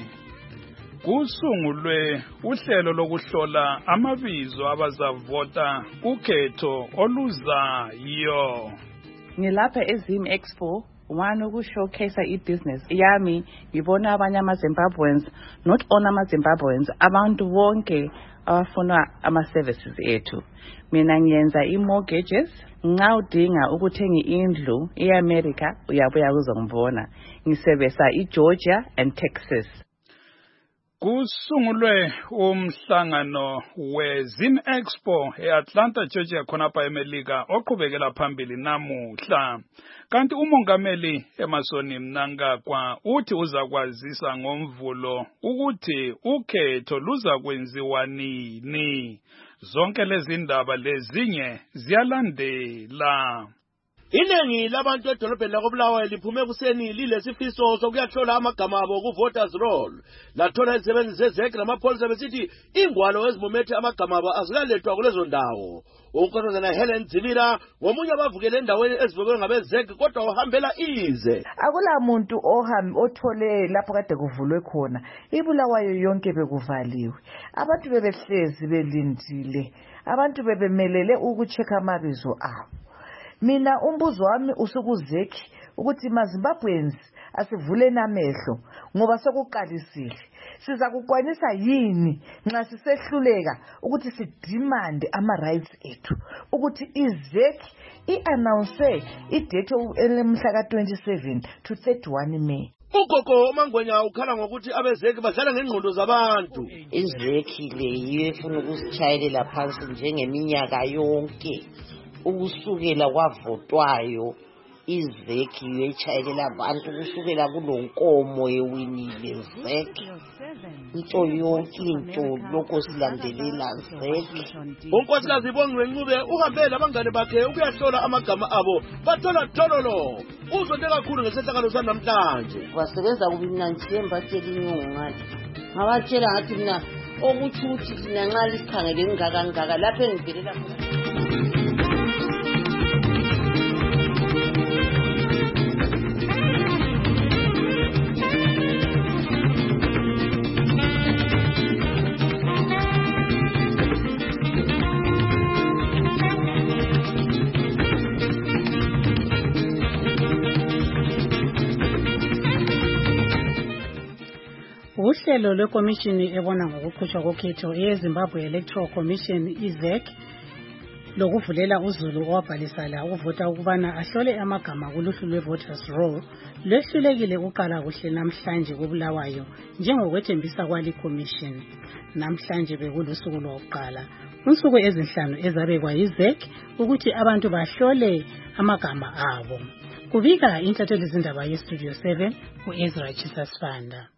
C: kusungulwe uhlelo lokuhlola amabizo abazavota kukhetho oluzayo.
S: Ngilapha eZim Expo one ukushowcase ibusiness yami ngibona abanye amaZimbabweans, not only amaZimbabweans, abantu bonke abafuna ama-services ethu. Mina ngiyenza i-mortgages, nxa udinga ukuthenga indlu eAmerica uyabuya uzongibona. Ngisebenzisa iGeorgia and Texas.
C: Kusungulwe umhlangano weZim Expo eAtlanta, Georgia khonapha eMelika oqhubekela phambili namuhla. Kanti umongameli Emmerson Mnangagwa uthi uzakwazisa ngomvulo ukuthi ukhetho luzakwenziwa nini. Zonke lezi ndaba lezinye ziyalandela.
T: Iningi labantu edolobheni lakoBulawayo liphume ekuseni lilesifiso sokuyahlola amagama abo ku-voters roll. Lathola izisebenzi zezeki namapholisa besithi ingwalo ezimumethe amagama abo azikalethwa kulezo ndawo. Unkosazana Helen Zilira ngomunye abavukele endaweni ezibekwe ngabezeki kodwa uhambela ize.
U: Akula muntu othole lapho kade kuvulwe khona. iBulawayo yonke bekuvaliwe. Abantu bebehlezi belindile. Abantu bebemelele ukucheka amabizo abo. Mina umbuzo wami usukuzeki ukuthi maZimbabweans asivuleni amehlo ngoba sokuqalisile. Siza kukwanisa yini nxa sisehluleka ukuthi sidimande ama-rights ethu ukuthi izeki i-announce idate elemhla ka-27 to 31 May.
T: Ugogo Mangwenya ukhala ngokuthi abezeki badlala ngengqondo zabantu.
V: Izeki le yiyo efuna ukusitshayelela phansi njengeminyaka yonke. Ukusukela kwavotwayo izeki yechayelela abantu kusukela kulonkomo yewinile zeki into yonke into lokho silandelela zeki.
T: Unkosikazi Bongwe Ncube uhambe labangane bakhe ukuyahlola amagama abo bathola thololo. Uzonke kakhulu ngesehlakalo sanamhlanje.
V: Basebenza kubimnantsiyeni batshela inyongo ngathi ngabatshela ngathi mina okuthi ukuthi thina nxa lisikhangele ngaka lapho engivelela khona.
B: Uhlelo lwekomishini ebona ngokuqhutshwa kokhetho eZimbabwe Electoral Commission IZEC
E: lokuvulela uzulu owabhalisa la ukuvota ukubana ahlole amagama kuluhlu lwe-voters roll lwehlulekile kuqala kuhle namhlanje koBulawayo njengokwethembisa kwali commission. Namhlanje bekulusuku lokuqala unsuku ezinhlanu ezabekwa yiZEC ukuthi abantu bahlole amagama abo. Kubika intatheli zindaba yeStudio 7 uEzra Chisasfanda.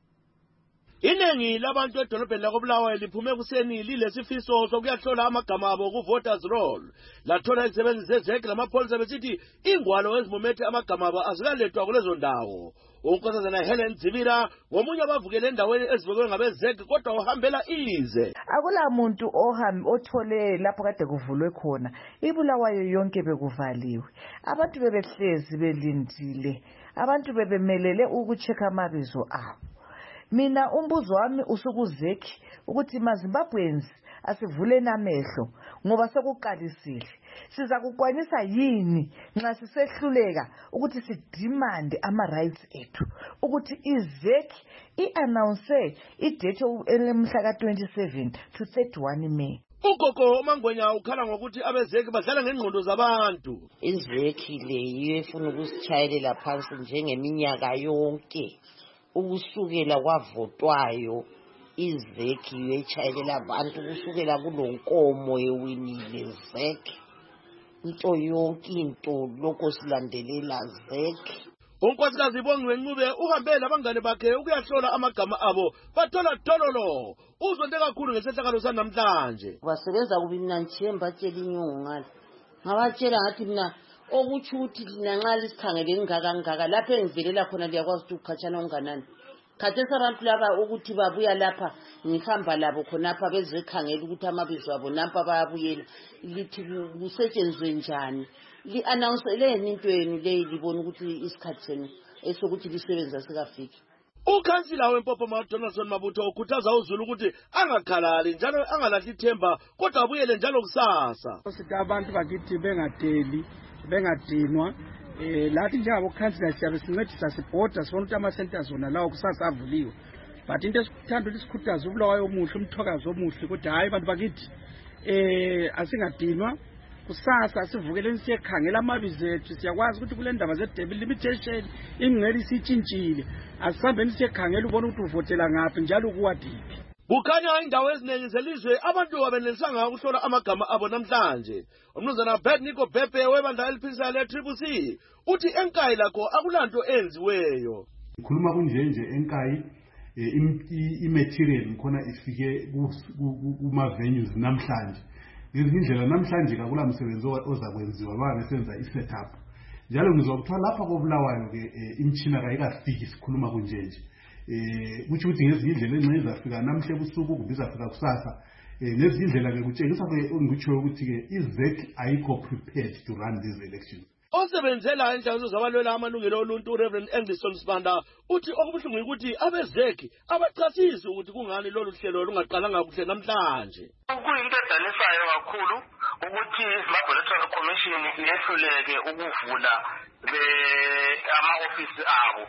T: Iningi labantu edolobheni lakoBulawayo liphume kuseni lilesifiso sokuyahlola amagama abo ku-voters roll. Lathola izisebenzi zeZEC lamapholisa besithi ingwalo ezimumethe amagama abo azikalethwa kulezo ndawo. Unkosazana Helen Zibira ngomunye abavukele endaweni ezibekwe ngabeZEC kodwa uhambela ize.
U: Akula muntu othole lapho kade kuvulwe khona. iBulawayo yonke bekuvaliwe. Abantu bebehlezi belindile. Abantu bebemelele ukuchecka amabizo abo. Mina umbuzo wami usukuZEC ukuthi maZimbabweans asivuleni amehlo ngoba sekuqalisile. Siza kukwanisa yini nxa sisehluleka ukuthi sidemand ama-rights ethu ukuthi iZEC i-announce idate elemhla ka-27 to 31 May.
T: Ugogo Mangwenya ukhala ngokuthi abeZEC badlala ngengqondo zabantu.
V: iZEC le yiyo efuna ukusitshayelela phansi njengeminyaka yonke. Ukusukela kwavotwayo iZEC yechayelela abantu kusukela kulonkomo yewinile ZEC into yonke into lokho silandelela ZEC.
T: Unkosikazi Bongiwe Ncube uhambe labangane bakhe ukuyahlola amagama abo bathola dololo. Uzonde kakhulu ngesehlakalo sanamhlanje.
V: Basebenza kubi mina nchemba tshela inyongo ngale. Ngabatshela ngathi mina okuthi uthi nxa lisikhangele ngaka lapha engivelela khona liyakwazi ukuthi ukhatshana onganani. Khathesi abantu laba ukuthi babuya lapha ngihamba labo khonapha bezekhangela ukuthi amabizo abo nampa bayabuyela lithi kusetshenzwe njani. Li-announceleni into yenu leyi libona ukuthi isikhathi senu esokuthi lisebenza sikafiki.
T: Ukhansila wempopho Donaldson Mabutho ukhuthaza uzulu ukuthi angakhalali njalo angalahli ithemba kodwa abuyele njalo kusasa.
F: Sithi abantu bakithi bengadeli bengadinwa lathi njengabo khansila siyabe sincedisa sibhoda sifuna ukuthi ama-centers wona lawo kusasa avuliwe. But into esikuthanda ukuthi sikhuthaze uBulawayo omuhle umthokazi omuhle ukuthi hayi bantu bakithi asingadinwa kusasa sivukeleni siyekhangela amabizo ethu siyakwazi ukuthi kule ndaba ze-devil limitation ingceli sitshintshile asihambeni siyekhangela ubona ukuthi uvotela ngaphi njalo kuwadiphi.
T: Kukhanya indawo eziningi zelizwe abantu abenelisanga ukuhlola amagama abo namhlanje. Umnumzana Nico Bhebhe webandla eliphikisana le-CCC uthi eNkayi lakho akulanto enziweyo.
W: Khuluma kunjenje eNkayi i-material khona ifike kuma-venues namhlanje. Ngizindlela namhlanje kakula msebenzi ozakwenziwa babesenza i-setup. Njalo ngizwa kuthiwa lapha koBulawayo ke imtshina kayikafiki sikhuluma kunjenje. Kuthi ngezindlela enxe izafika namhle ebusuku kubizafika kusasa. Ngezindlela ke kutshengisa ke ngikutsho ukuthi ke iZEC ayikho prepared to run these elections.
T: Osebenzela enhlanganiso zabalwela amalungelo oluntu Reverend Anderson Sibanda uthi okubuhlungu ukuthi abeZEC abachasisi ukuthi kungani lolu hlelo lungaqalanga kuhle namhlanje.
X: Kuyinto edanisayo kakhulu ukuthi iZimbabwe Electoral Commission yehluleke ukuvula ama-ofisi abo.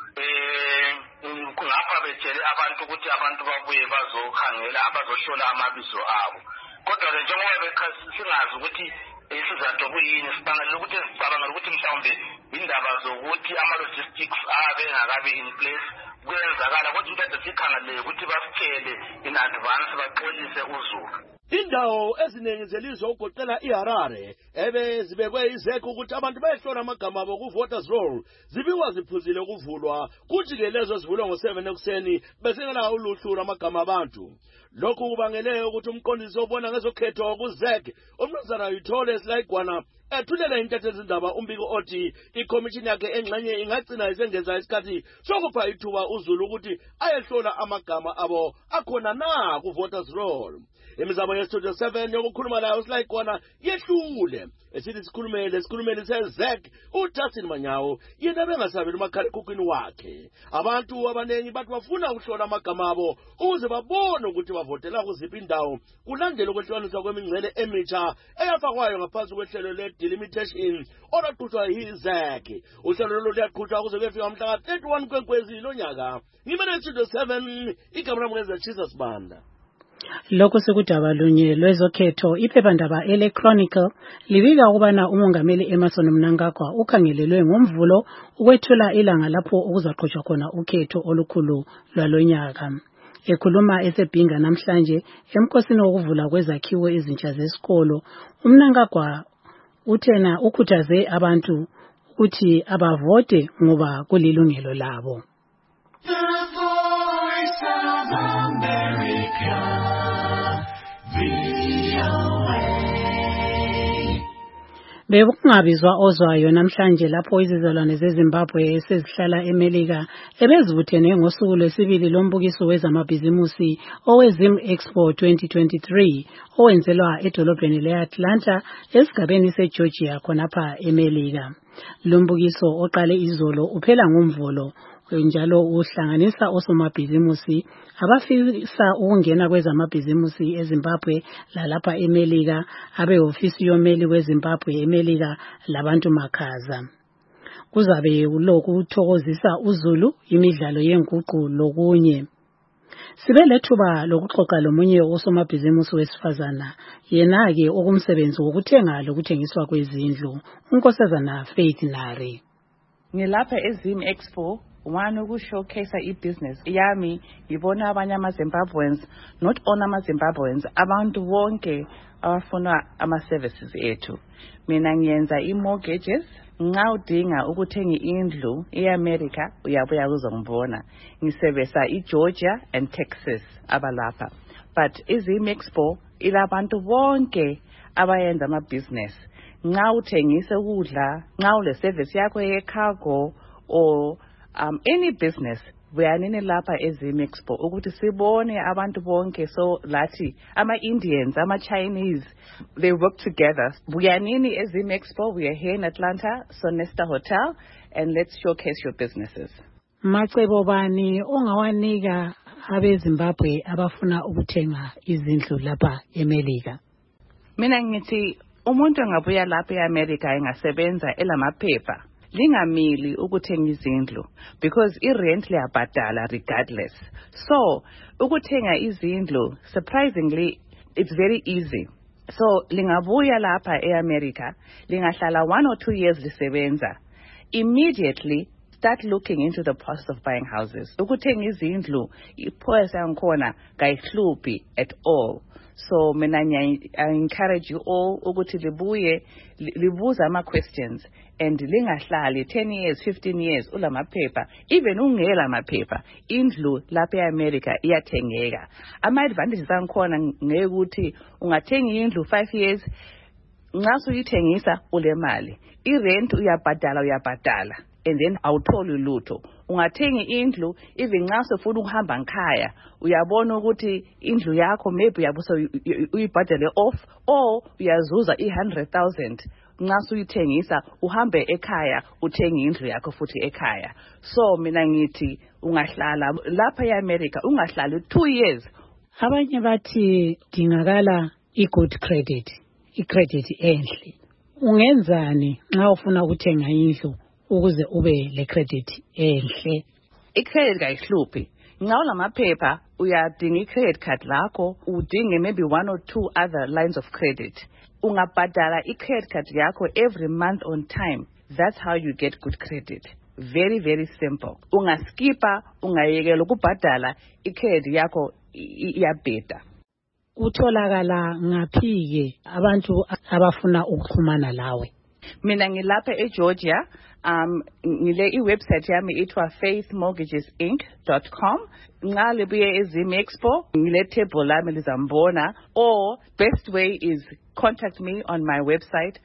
X: Ngapha betshele abantu ukuthi abantu babuye bazokhangela abazohlola amabizo abo. Kodwa ke njengoba singazi ukuthi isizathu kuyini sibangela ukuthi mhlawumbe indaba zokuthi ama-logistics abe ngakabi in place kuyenzakala kodwa into esikhangelele ukuthi basitshele in advance baxolise uzulu.
T: Indawo eziningi zelizwe ugoqela iHarare ebezibekwe iZEC ukuthi abantu bayehlola amagama abo ku-voters roll zibikwa ziphuzile ukuvulwa kuthi ke lezo zivulwa ngo-7 ekuseni besengela uluhlu lwamagama abantu. Lokhu kubangele ukuthi umqondisi obona ngezokhetho kuZEC umnumzana Yuthole Silayigwana ethulela intethe ezindaba umbiko othi ikomishini yakhe engxenye ingagcina isengeza isikhathi sokupha ithuba uzulu ukuthi ayehlola amagama abo akhona na ku-voters roll. Imizamo yeStudio 7 yokukhuluma layo Silayigwana yehlule esithi sikhulumeli seZEC uJustin Manyawo yena bengasabeli umakhalekhukhwini wakhe. Abantu abanengi bathi bafuna ukuhlola amagama abo ukuze babone ukuthi bavotela kuziphi indawo kulandela ukwehlukaniswa kwemingcele emitsha eyafakwayo ngaphansi kwehlelo le-delimitation olwaqhutshwa yiZEC. Uhlelo lolu luyaqhutshwa kuze kuyefika mhla ka-31 kweNkwezi lonyaka. Ngimele iStudio 7 igama lami ngeZachisa Sibanda.
E: Lokho sekudaba lunye lwezokhetho iphephandaba ele Chronicle libika ukubana umongameli Emmerson Mnangagwa ukhangelelwe ngomvulo ukwethula ilanga lapho okuzaqhutshwa khona ukhetho olukhulu lwalonyaka. Ekhuluma esebhinga namhlanje emkhosini wokuvula kwezakhiwo ezintsha zesikolo, uMnangagwa uthena ukhuthaze abantu ukuthi abavote ngoba kulilungelo labo. Bekungabizwa ozwayo namhlanje lapho izizalwane zeZimbabwe esezihlala eMelika ebezibuthene ngosuku lwesibili lombukiso wezamabhizimusi oweZim Expo 2023 owenzelwa edolobheni leAtlanta esigabeni seGeorgia khonapha eMelika. Lombukiso oqale izolo uphela ngomvulo njalo uhlanganisa osomabhizimusi abafisa ukungena kwezamabhizimusi eZimbabwe lalapha eMelika, abehofisi yomeli weZimbabwe eMelika labantu makhaza. Kuzabe lokuthokozisa uZulu, imidlalo yenguqu lokunye. Sibe lethuba lokuxoxa lomunye osomabhizimusi wesifazana yena ke okumsebenzi wokuthenga lokuthengiswa kwezindlu, unkosazana Faith Nari.
S: Ngilapha eZim Expo one ukushowcase ibusiness yami ngibona abanye amaZimbabweans, not only amaZimbabweans, abantu bonke abafuna ama-services ethu. Mina ngiyenza i-mortgages. Nxa udinga ukuthenga indlu eAmerica uyabuya uzongibona. Ngisebenzisa iGeorgia and Texas abalapha. But iZim Expo ilabantu bonke abayenza ama-business. Nxa uthengisa ukudla, nxa ule service yakho ye-cargo or any business, buyanini lapha eZim Expo ukuthi sibone abantu bonke, so lathi ama-Indians, ama-Chinese, they work together. Buyanini eZim Expo, we are here in Atlanta, Sonesta Hotel, and let's showcase your businesses.
E: Macebo bani ongawanika abeZimbabwe abafuna ukuthenga izindlu lapha eMelika?
S: Mina ngithi umuntu angabuya lapha eAmerica engasebenza elamaphepha. Lingamili ukuthenga izindlu because irent liyabhadala regardless. So ukuthenga izindlu, surprisingly, it's very easy. So lingabuya lapha eAmerica, lingahlala 1 or 2 years lisebenza. Immediately start looking into the process of buying houses. Ukuthenga izindlu, iphoyisa yankhona kayihluphi at all. So mina I encourage you all ukuthi libuye libuza ama questions and lingahlali 10 years 15 years ulamaphepha, even ungela amaphepha. Indlu lapha eAmerica iyathengeka. Ama advantages ankhona ngeke ukuthi ungathenga indlu 5 years nxa uyithengisa ule mali. I-rent uyabhadala and then awutholi lutho. Ungathenga indlu even nxa sefuna ukuhamba nkhaya uyabona ukuthi indlu yakho maybe uyabusa uyibhadale off or uyazuza i100,000 nxa uyithengisa uhambe ekhaya uthenga indlu yakho futhi ekhaya. So mina ngithi ungahlala lapha eAmerica ungahlali 2 years.
E: Abanye bathi dingakala i-good credit, i-credit enhle. Ungenzani nxa ufuna ukuthenga indlu ukuze ube le credit enhle?
S: I-credit kayihluphi. Nxa ulamaphepha uyadinga i-credit card lakho, udinge maybe 1 or 2 other lines of credit. Ungabhadala i-credit card yakho every month on time. That's how you get good credit. Very, very simple. Ungaskipa, ungayekela ukubhadala, i-credit yakho iyabheda.
E: Utholakala ngaphi-ke abantu abafuna ukuxhumana lawe?
S: Mina ngilapha eGeorgia. Ngile iwebsite yami ithiwa faithmortgagesinc.com. Nxa libuye eZim Expo ngile table lami lizambona, or best way is contact me on my website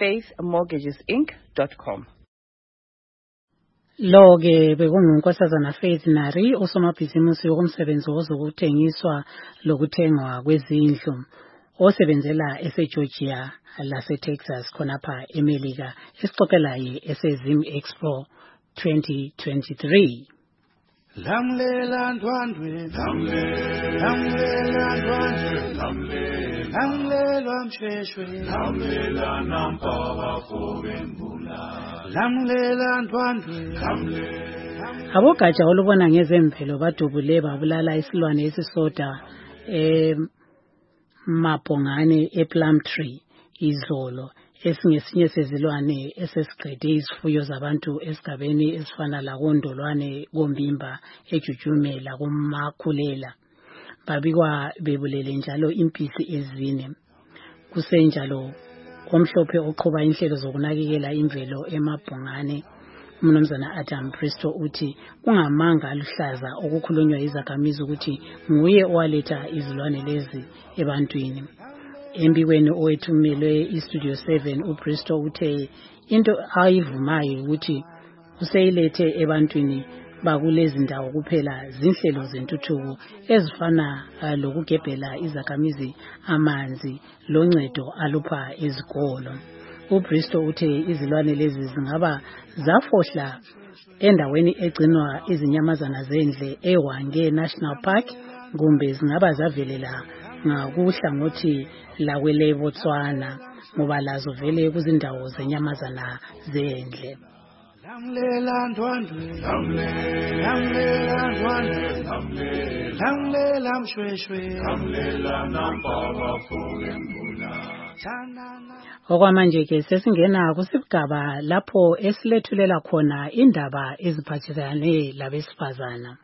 S: faithmortgagesinc.com.
E: Lo-ke bekungunkosazana Faith Nari, osomabhizimusi wokumsebenzi wozokuthengiswa lokuthengwa kwezindlu, osebenzela eseGeorgia laseTexas khonapha eMelika, esixoxelayo eseZim Expo 2023.
D: Lamlela ndwandwe, lamlela ndwandwe, lamlela msheshwe, lamlela nampaba fobembula, lamlela ndwandwe.
E: Abogatsha olubona ngezemvelo badubule babulala isilwane esisodwa Mabhongane ePlumtree izolo esingesinye sezilwane esesiqede izifuyo zabantu esigabeni esifana lakondolwane kombimba ejujumela kumakhulela babikwa bebulele njalo impisi ezine kusenjalo omhlophe oqhuba inhlelo zokunakekela imvelo eMabhongane umnumzana Adam Bristow uthi kungamanga aluhlaza okukhulunywa izakhamizi ukuthi nguye owaletha izilwane lezi ebantwini. Embikweni owethumelwe iStudio 7 uBristow uthe into ayivumayo ukuthi useyilethe ebantwini bakulezi ndawo kuphela zinhlelo zentuthuko ezifana lokugebhela izakhamizi amanzi loncedo alupha ezikolo. uBristow uthe izilwane lezi zingaba zafohla endaweni egcinwa izinyamazana zendle eHwange National Park kumbe zingaba zavelela ngakuhlangothi lakwele Botswana ngoba lazo vele kuzindawo zenyamazana zendle.
D: Lamlela ndwandwe, lamlela ndwandwe, lamlela mshweshwe, lamlela nampaba fugembula.
E: Okwamanje ke sesingena kusigaba lapho esilethulela khona indaba eziphathelane labesifazana.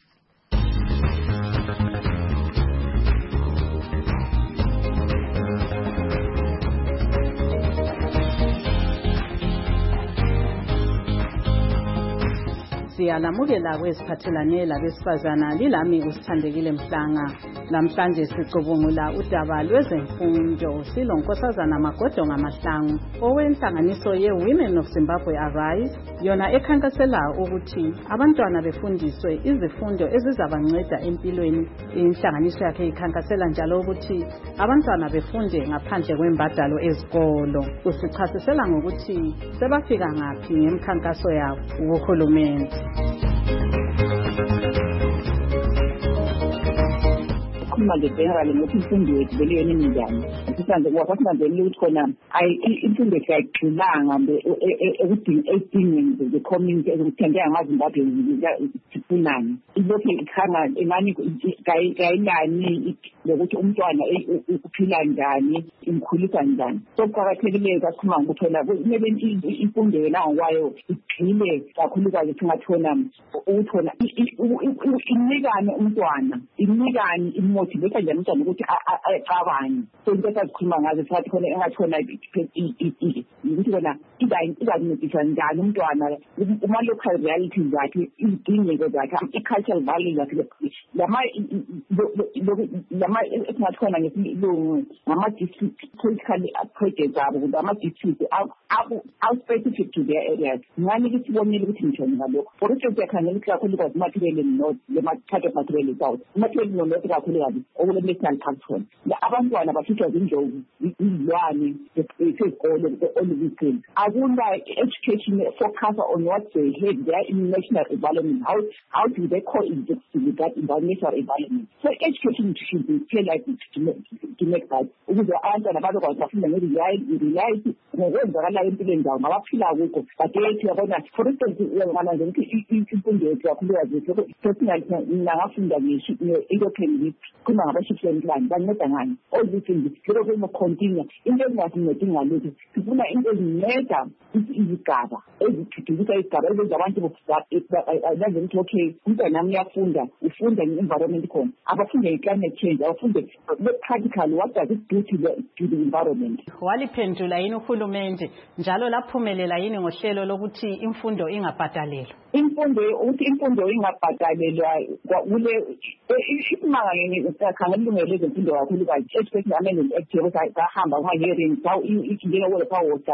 G: Siyalamukela kwesiphathelane labesifazana lilami uSithandekile Mhlanga. Namhlanje sicubungula udaba lwezemfundo silonkosazana Magodo Ngamahlangu owenhlanganiso ye-Women of Zimbabwe Arise yona ekhankasela ukuthi abantwana befundiswe izifundo ezizabanceda empilweni. Inhlanganiso yakhe ikhankasela njalo ukuthi abantwana befunde ngaphandle kwembadalo ezikolo. Usichasisela ngokuthi sebafika ngaphi ngemkhankaso yabo kuhulumende.
H: Khuluma nje generally ngokuthi imfundo yethu beliyona njani sisanze ngoba sisanzeni ukuthi khona imfundo yethu ayigxilanga ekudingeni the community ezokuthendeka amaZimbabwe sifunani ilokhu ikhanga imani kayinani lokuthi umntwana uphila njani imkhulisa njani so kuqakathekile kakhulu ukuthi phela kumele imfundo yena ngokwayo igxile kakhulukazi singathona ukuthola inikane umntwana inikane imotivate nje umntwana ukuthi aqabane so into esikhuluma ngazo sithi khona engathona ukuthi khona izancedisa njani umntwana uma local realities zakhe izidingeko zakhe i-cultural values zakhe lama esingathi khona ngesilungu ngama-district political projects abo ama-district specific to their areas ngani ukuthi sibonile ukuthi ngithoni ngalokho for instance uyakhangela ukuthi kakhulukazi umathirele north le-part of mathirele south umathirele north kakhulukazi okule-national park khona abantwana bahlutshwa zindlovu izilwane sezikole olubisini akuna education focus on what they have there in national environment how do they coexist with that natural environment so education should be tailored to make that ukuze abantwana babekwazi bafunda nge-reality ngokwenzakalayo empilweni zabo ngabaphila kukho badethi yabona for instance ngamanje ukuthi imfundo yethu kakhulukazi personally nangafunda nge-european khuluma ngaba-shipland plan banceda ngani all these things lero kwemocontinua into ezingasincedi ngalokhu sifuna into ezinceda izigaba ezithuthukisa izigaba ezenza abantu bazi ukuthi okay umntwana nami uyafunda ufunda nge-environment khona abafunde nge-climate change abafunde practical what does it do to the environment.
G: Waliphendula yini uhulumende njalo laphumelela yini ngohlelo lokuthi imfundo ingabhadalelwa?
H: Imfundo ingabhadalelwa kule isimanga ngikhangela ilungelo lezemfundo kakhulu kazi education amendment act yokuhamba kuma-hearings njengokuwe phawota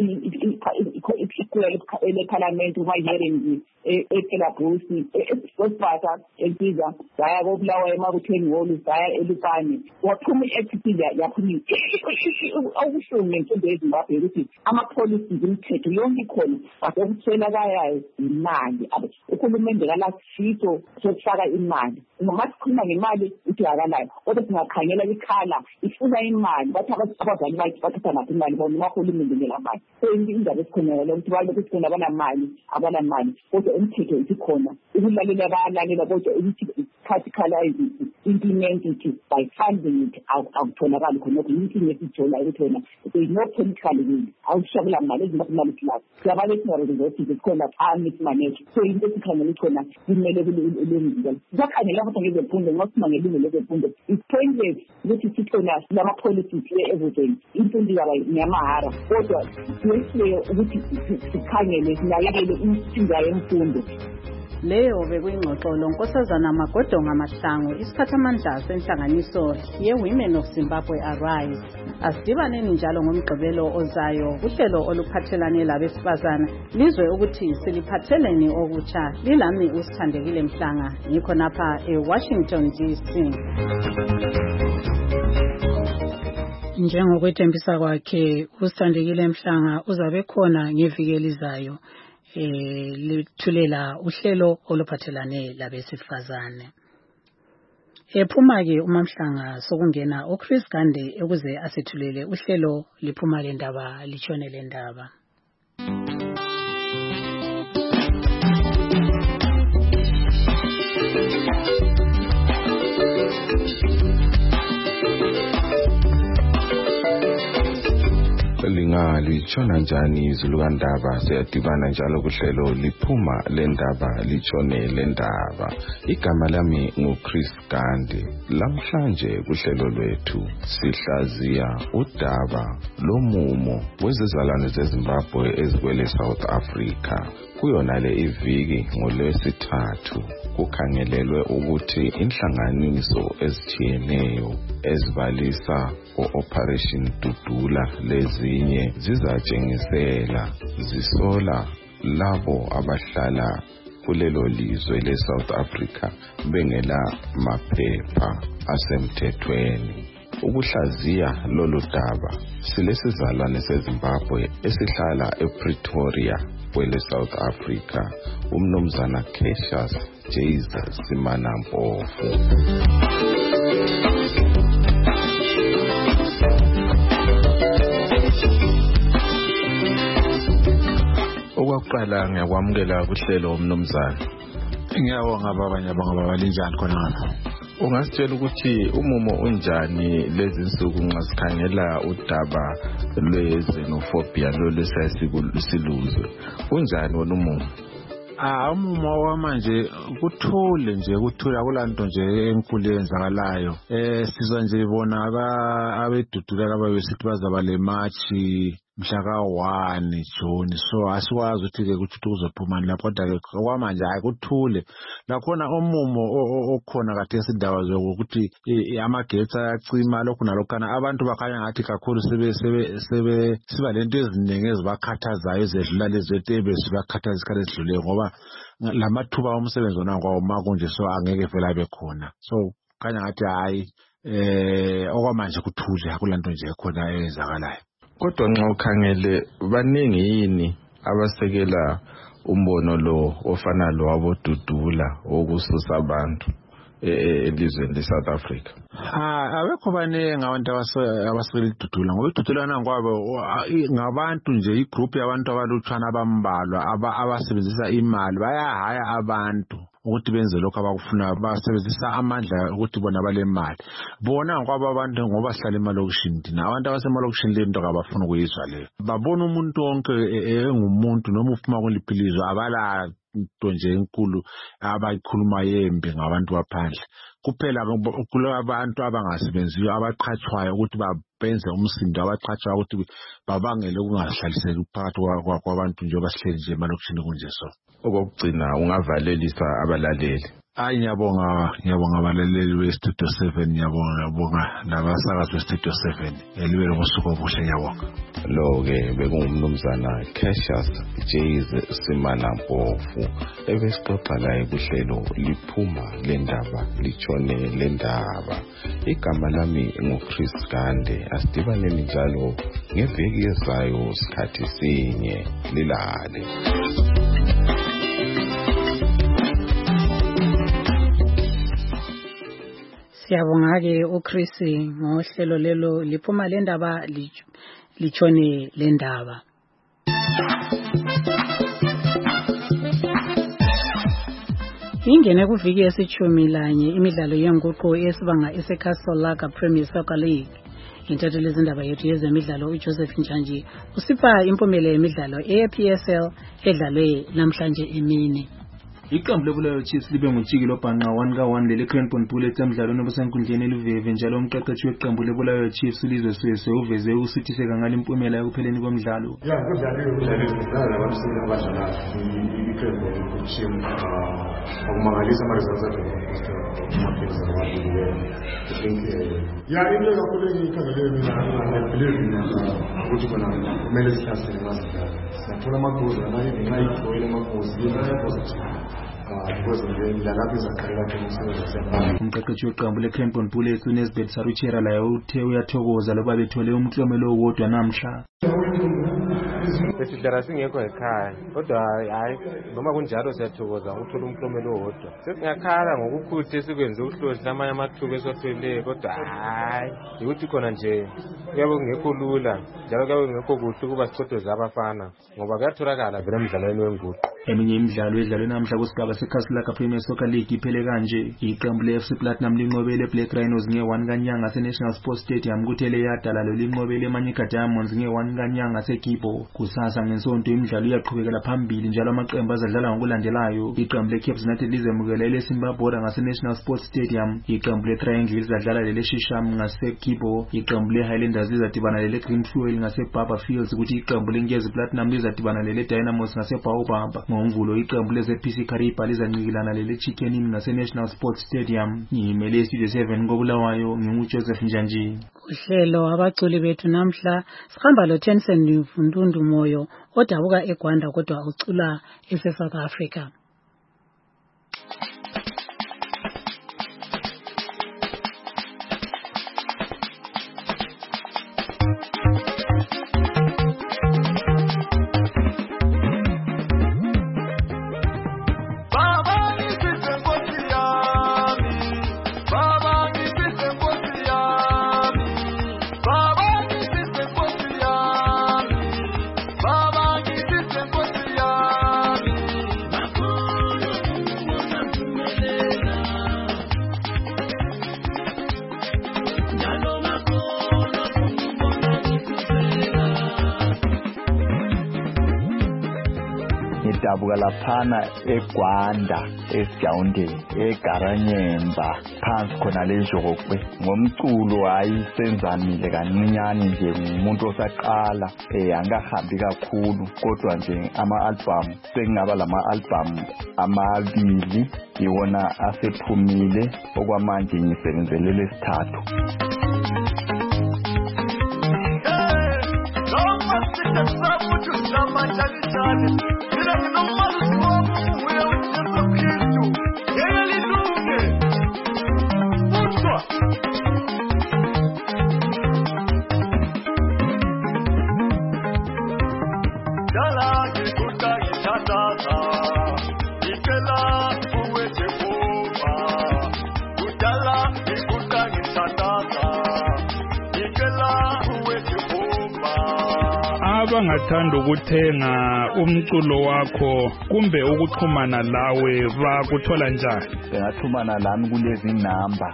H: ele-parliament kuma-hearings ephelabusi esibasa empisa zaya kobulawayo emabutheni wolu zaya elupane waphuma i-active yaphuma okubuhlungu ngemfundo yezimbabwe ukuthi ama-policies imithetho yonke ikhona basekuswelakayayo imali uhulumende kalasifiso sokufaka imali noma sikhuluma ngemali uthi akalayo kodwa singakhangela ikhala ifuna imali bathi abazali bathi bathatha ngaphi imali bona umahulumende ngelamali so indaba esikhona ukuthi balokhu sikhona abanamali kodwa imithetho isikhona ukulalela bayalalela kodwa ukuthi particularize implement it by funding it awutholakali khona ukuthi nesithola ukuthi wena there is no political will awushabula mali ezimakumali class siyababe singaresources esikhona permit manage so into esikhangela khona kumele kulungile zakhangela ukuthi ngezemfundo ngosimangela ngezemfundo it's pointless ukuthi sikhona lama policies everything imfundo yaba nyamahara kodwa sihle ukuthi sikhangele sinakekele imfundo yemfundo.
G: Leyo bekuyingxoxo lonkosazana Magodonga Mahlangu isiphathamandla senhlanganiso ye-Women of Zimbabwe Arise. Asidibaneni njalo ngomgqibelo ozayo kuhlelo oluphathelane labesifazana lizwe ukuthi siliphatheleni okutsha lilami uSithandekile Mhlanga ngikho napha eWashington DC.
E: Njengokwethembisa kwakhe uSithandekile Mhlanga uzabe khona ngeviki elizayo lithulela uhlelo oluphathelane labesifazane. Ephuma ke uMamhlanga sokungena uChris Gande ukuze asithulele uhlelo liphuma le ndaba litshone le ndaba.
I: Litshona njani izulu kandaba siyadibana njalo kuhlelo liphuma le ndaba litshone le ndaba. Igama lami nguChris Gandhi. Lamhlanje kuhlelo lwethu sihlaziya udaba lomumo wezizalwane zeZimbabwe ezikwele South Africa. Kuyona le iviki ngolwesithathu kukhangelelwe ukuthi inhlanganiso ezitshiyeneyo ezibalisa o-Operation Dudula lezinye zizatshengisela zisola labo abahlala kulelo lizwe le-South Africa bengela maphepha asemthethweni. Ukuhlaziya lolu daba silesizalwane seZimbabwe esihlala ePretoria kwele South Africa, umnumzana Cassius Jesus Simana Mpofu. Okwaqala ngiyakwamukela kuhlelo umnumzana.
J: Ngiyabonga abanye abangaba linjani khona ngapha.
I: Ungasitshela ukuthi umumo unjani lezi nsuku nxa sikhangela udaba lwe-xenophobia lolwesasiluzwe unjani wona umumo?
J: Umumo wamanje kuthule nje kuthula kulanto nje enkulu eyenzakalayo. Sizwa nje bona abedudula ababesithi bazaba le march mhlaka 1 June, so asikwazi ukuthi-ke kuthi kuzophumani lapho kodwa-ke kwamanje hayi kuthule. Lakhona umumo okhona kade esidaba zokuthi amagetsi ayacima lokhu nalokhana abantu bakhanya ngathi kakhulu siba lento eziningi ezibakhathazayo ezedlula lezi zethu ebezibakhathaza isikhathi esidluleyo ngoba lamathuba omsebenzi wona kwawo makunje so angeke vele abe khona. So khanya ngathi hayi okwamanje kuthule akulanto nje khona eyenzakalayo.
I: Kodwa nxa ukhangele baningi yini abasekela umbono lo ofana lo wabodudula wokususa abantu elizweni leSouth Africa?
J: Abekho baningi abantu abasekela idudula ngoba idudula nangwabo ngabantu nje igroup yabantu abalutshwana abambalwa abasebenzisa imali bayahaya abantu ukuthi benze lokho abakufuna basebenzisa amandla ukuthi bona balemali bona ngoba abantu ngoba sihlala emalokishini thina abantu abasemalokishini lento abafuna ukuyizwa leyo babona umuntu wonke engumuntu noma ufuna ukuliphilizwa abala into nje enkulu abayikhuluma yembe ngabantu baphandle kuphela abantu abangasebenziyo abaqhatshwayo ukuthi benze umsindo abaqhatshwayo ukuthi babangele ukungahlaliseki phakathi kwabantu nje basihleli nje emalokishini kunje so.
I: Okugcina ungavalelisa abalaleli.
J: Ngiyabonga abalaleli beStudio 7 ngiyabonga nabasakazi beStudio 7 elibe ngosuku obuhle ngiyabonga.
I: Lo-ke bekungumnumzana Cassius Jesus Simana Mpofu ebesixoxa laye kuhlelo liphuma le ndaba litshone le ndaba. Igama lami nguChris Gande. Asidibaneni njalo ngeviki ezayo sikhathi sinye lilale.
E: Siyabonga ke uChris ngohlelo lelo liphuma le ndaba litshone le ndaba. ingene kuviki yesithumi lanye imidlalo yenguqu esibanga eseCastle Lager Premier Soccer League. Intatheli yezindaba yethu yezemidlalo uJoseph Njanji usipha impumela yemidlalo ePSL edlalwe namhlanje emini.
K: Iqembu leBulawayo Chiefs libe ngutshikilo bhanqa 1-1 leli Cranbourne Bullets emidlalweni obusenkundleni eluveve njalo umqeqeshi weqembu leBulawayo Chiefs Ulizwe Sese uveze ukusithiseka ngale impumela ekupheleni komdlalo.
L: Akumangalisa ama-results into kakhulu engiyikhangeleyo mina believe ukuthi khona kumele sihlasele mazidlala. Siyathola amagozi ngenxa yithoyile amagozi
K: umqeqeshi weqembu leCranbourne Bullets uNesbeth Saruchera laye uthe uyathokoza loba bethole umklomelo owodwa namhla.
M: Besidlala singekho ekhaya kodwa hayi noma kunjalo siyathokoza ukuthola umklomelo owodwa. Sesingakhala ngokukhuthe esikwenze uhlozi lamanye amathuba esiwatholileyo kodwa hayi ukuthi khona nje kuyabe kungekho lula njalo kuyabe kungekho kuhle ukuba sicodoze abafana ngoba kuyatholakala vele emidlalweni wenguqu.
K: Eminye imidlalo edlalwe namhla kusigaba seCastle Lager Premier Soccer League iphele kanje. Iqembu leFC Platinum linqobele Black Rhinos nge-1 kaNyanga seNational Sports Stadium kuthi leYadala linqobele eManyika Diamonds nge-1 kaNyanga seGibo. Kusasa ngesonto imidlalo iyaqhubekela phambili njalo amaqembu azadlala ngokulandelayo. Iqembu leCape United lizemukela eleSimba Bora ngaseNational Sports Stadium. Iqembu leTriangle lizadlala leleShisham ngaseGibo. Iqembu leHighlanders lizadibana leleGreen Fuel ngaseBarber Fields kuthi iqembu leNkezi Platinum lizadibana leLeDynamos ngaseBaobab. Ngomvulo iqembu leZPC Kariba lizancikilana leleChicken Inn ngaseNational Sports Stadium. Ngimele Studio 7 koBulawayo nginguJoseph Njanji.
E: Uhlelo abaculi bethu namhla sihamba loTenson Mvundundu Moyo odabuka eGwanda kodwa ucula eSouth Africa.
N: Dabuka laphana eGwanda eSjawundeni eGaranyemba phansi khona leNjokwe ngomculo ayisenzanile kancinyane nje umuntu osaqala angahambi kakhulu kodwa nje ama-album sengaba lama-album amabili iwona asephumile okwamanje ngisebenzele lesithathu.
C: Abangathanda ukuthenga umculo wakho kumbe ukuxhumana lawe bakuthola njani?
N: Bengaxhumana lami kulezi namba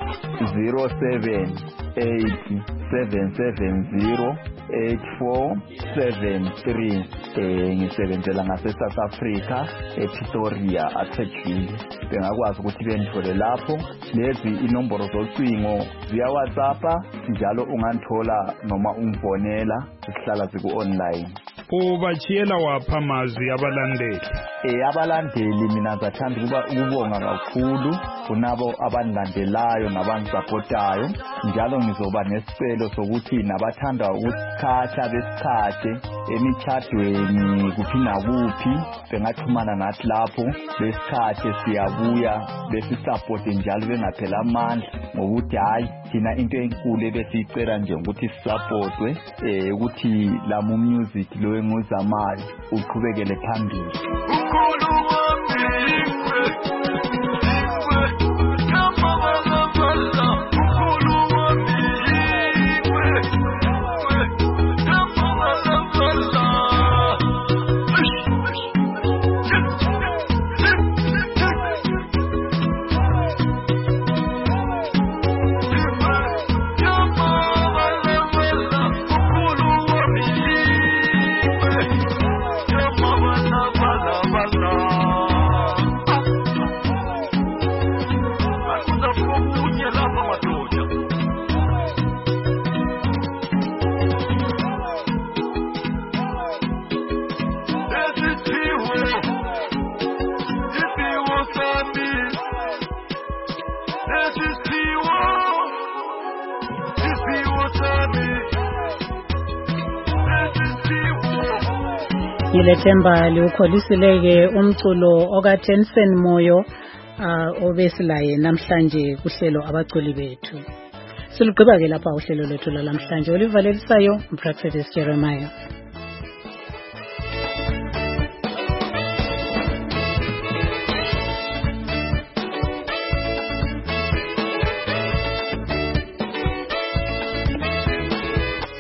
N: 07877084773. Ngisebenzela ngase-South Africa ePretoria Atteridgeville. Bengakwazi ukuthi bendithole lapho. Lezi inombolo zocingo ziya WhatsApp njalo ungangithola noma ungifonela sihlala ziku-online.
C: Ubachiyela wapha amazwi abalandeli?
N: Abalandeli mina ngizathanda ukubonga kakhulu kunabo abangilandelayo nabangisapotayo njalo ngizoba nesicelo sokuthi nabathanda ukusikhatha besikhathe emithadweni kuphi nakuphi bengaxhumana nathi lapho besikhathe siyabuya besisupport njalo bengaphela amandla ngokuthi hayi thina into enkulu ebesicela nje ukuthi sisupportwe ukuthi la mu music lo enguzamayo uqhubekele phambili.
E: ngilethemba liwukholisile-ke umculo okaTensen Moyo obesilaye namhlanje kuhlelo abaculi bethu. Silugqiba-ke lapha uhlelo lwethu lwalamhlanje olivalisayo uProfessor Jeremiah.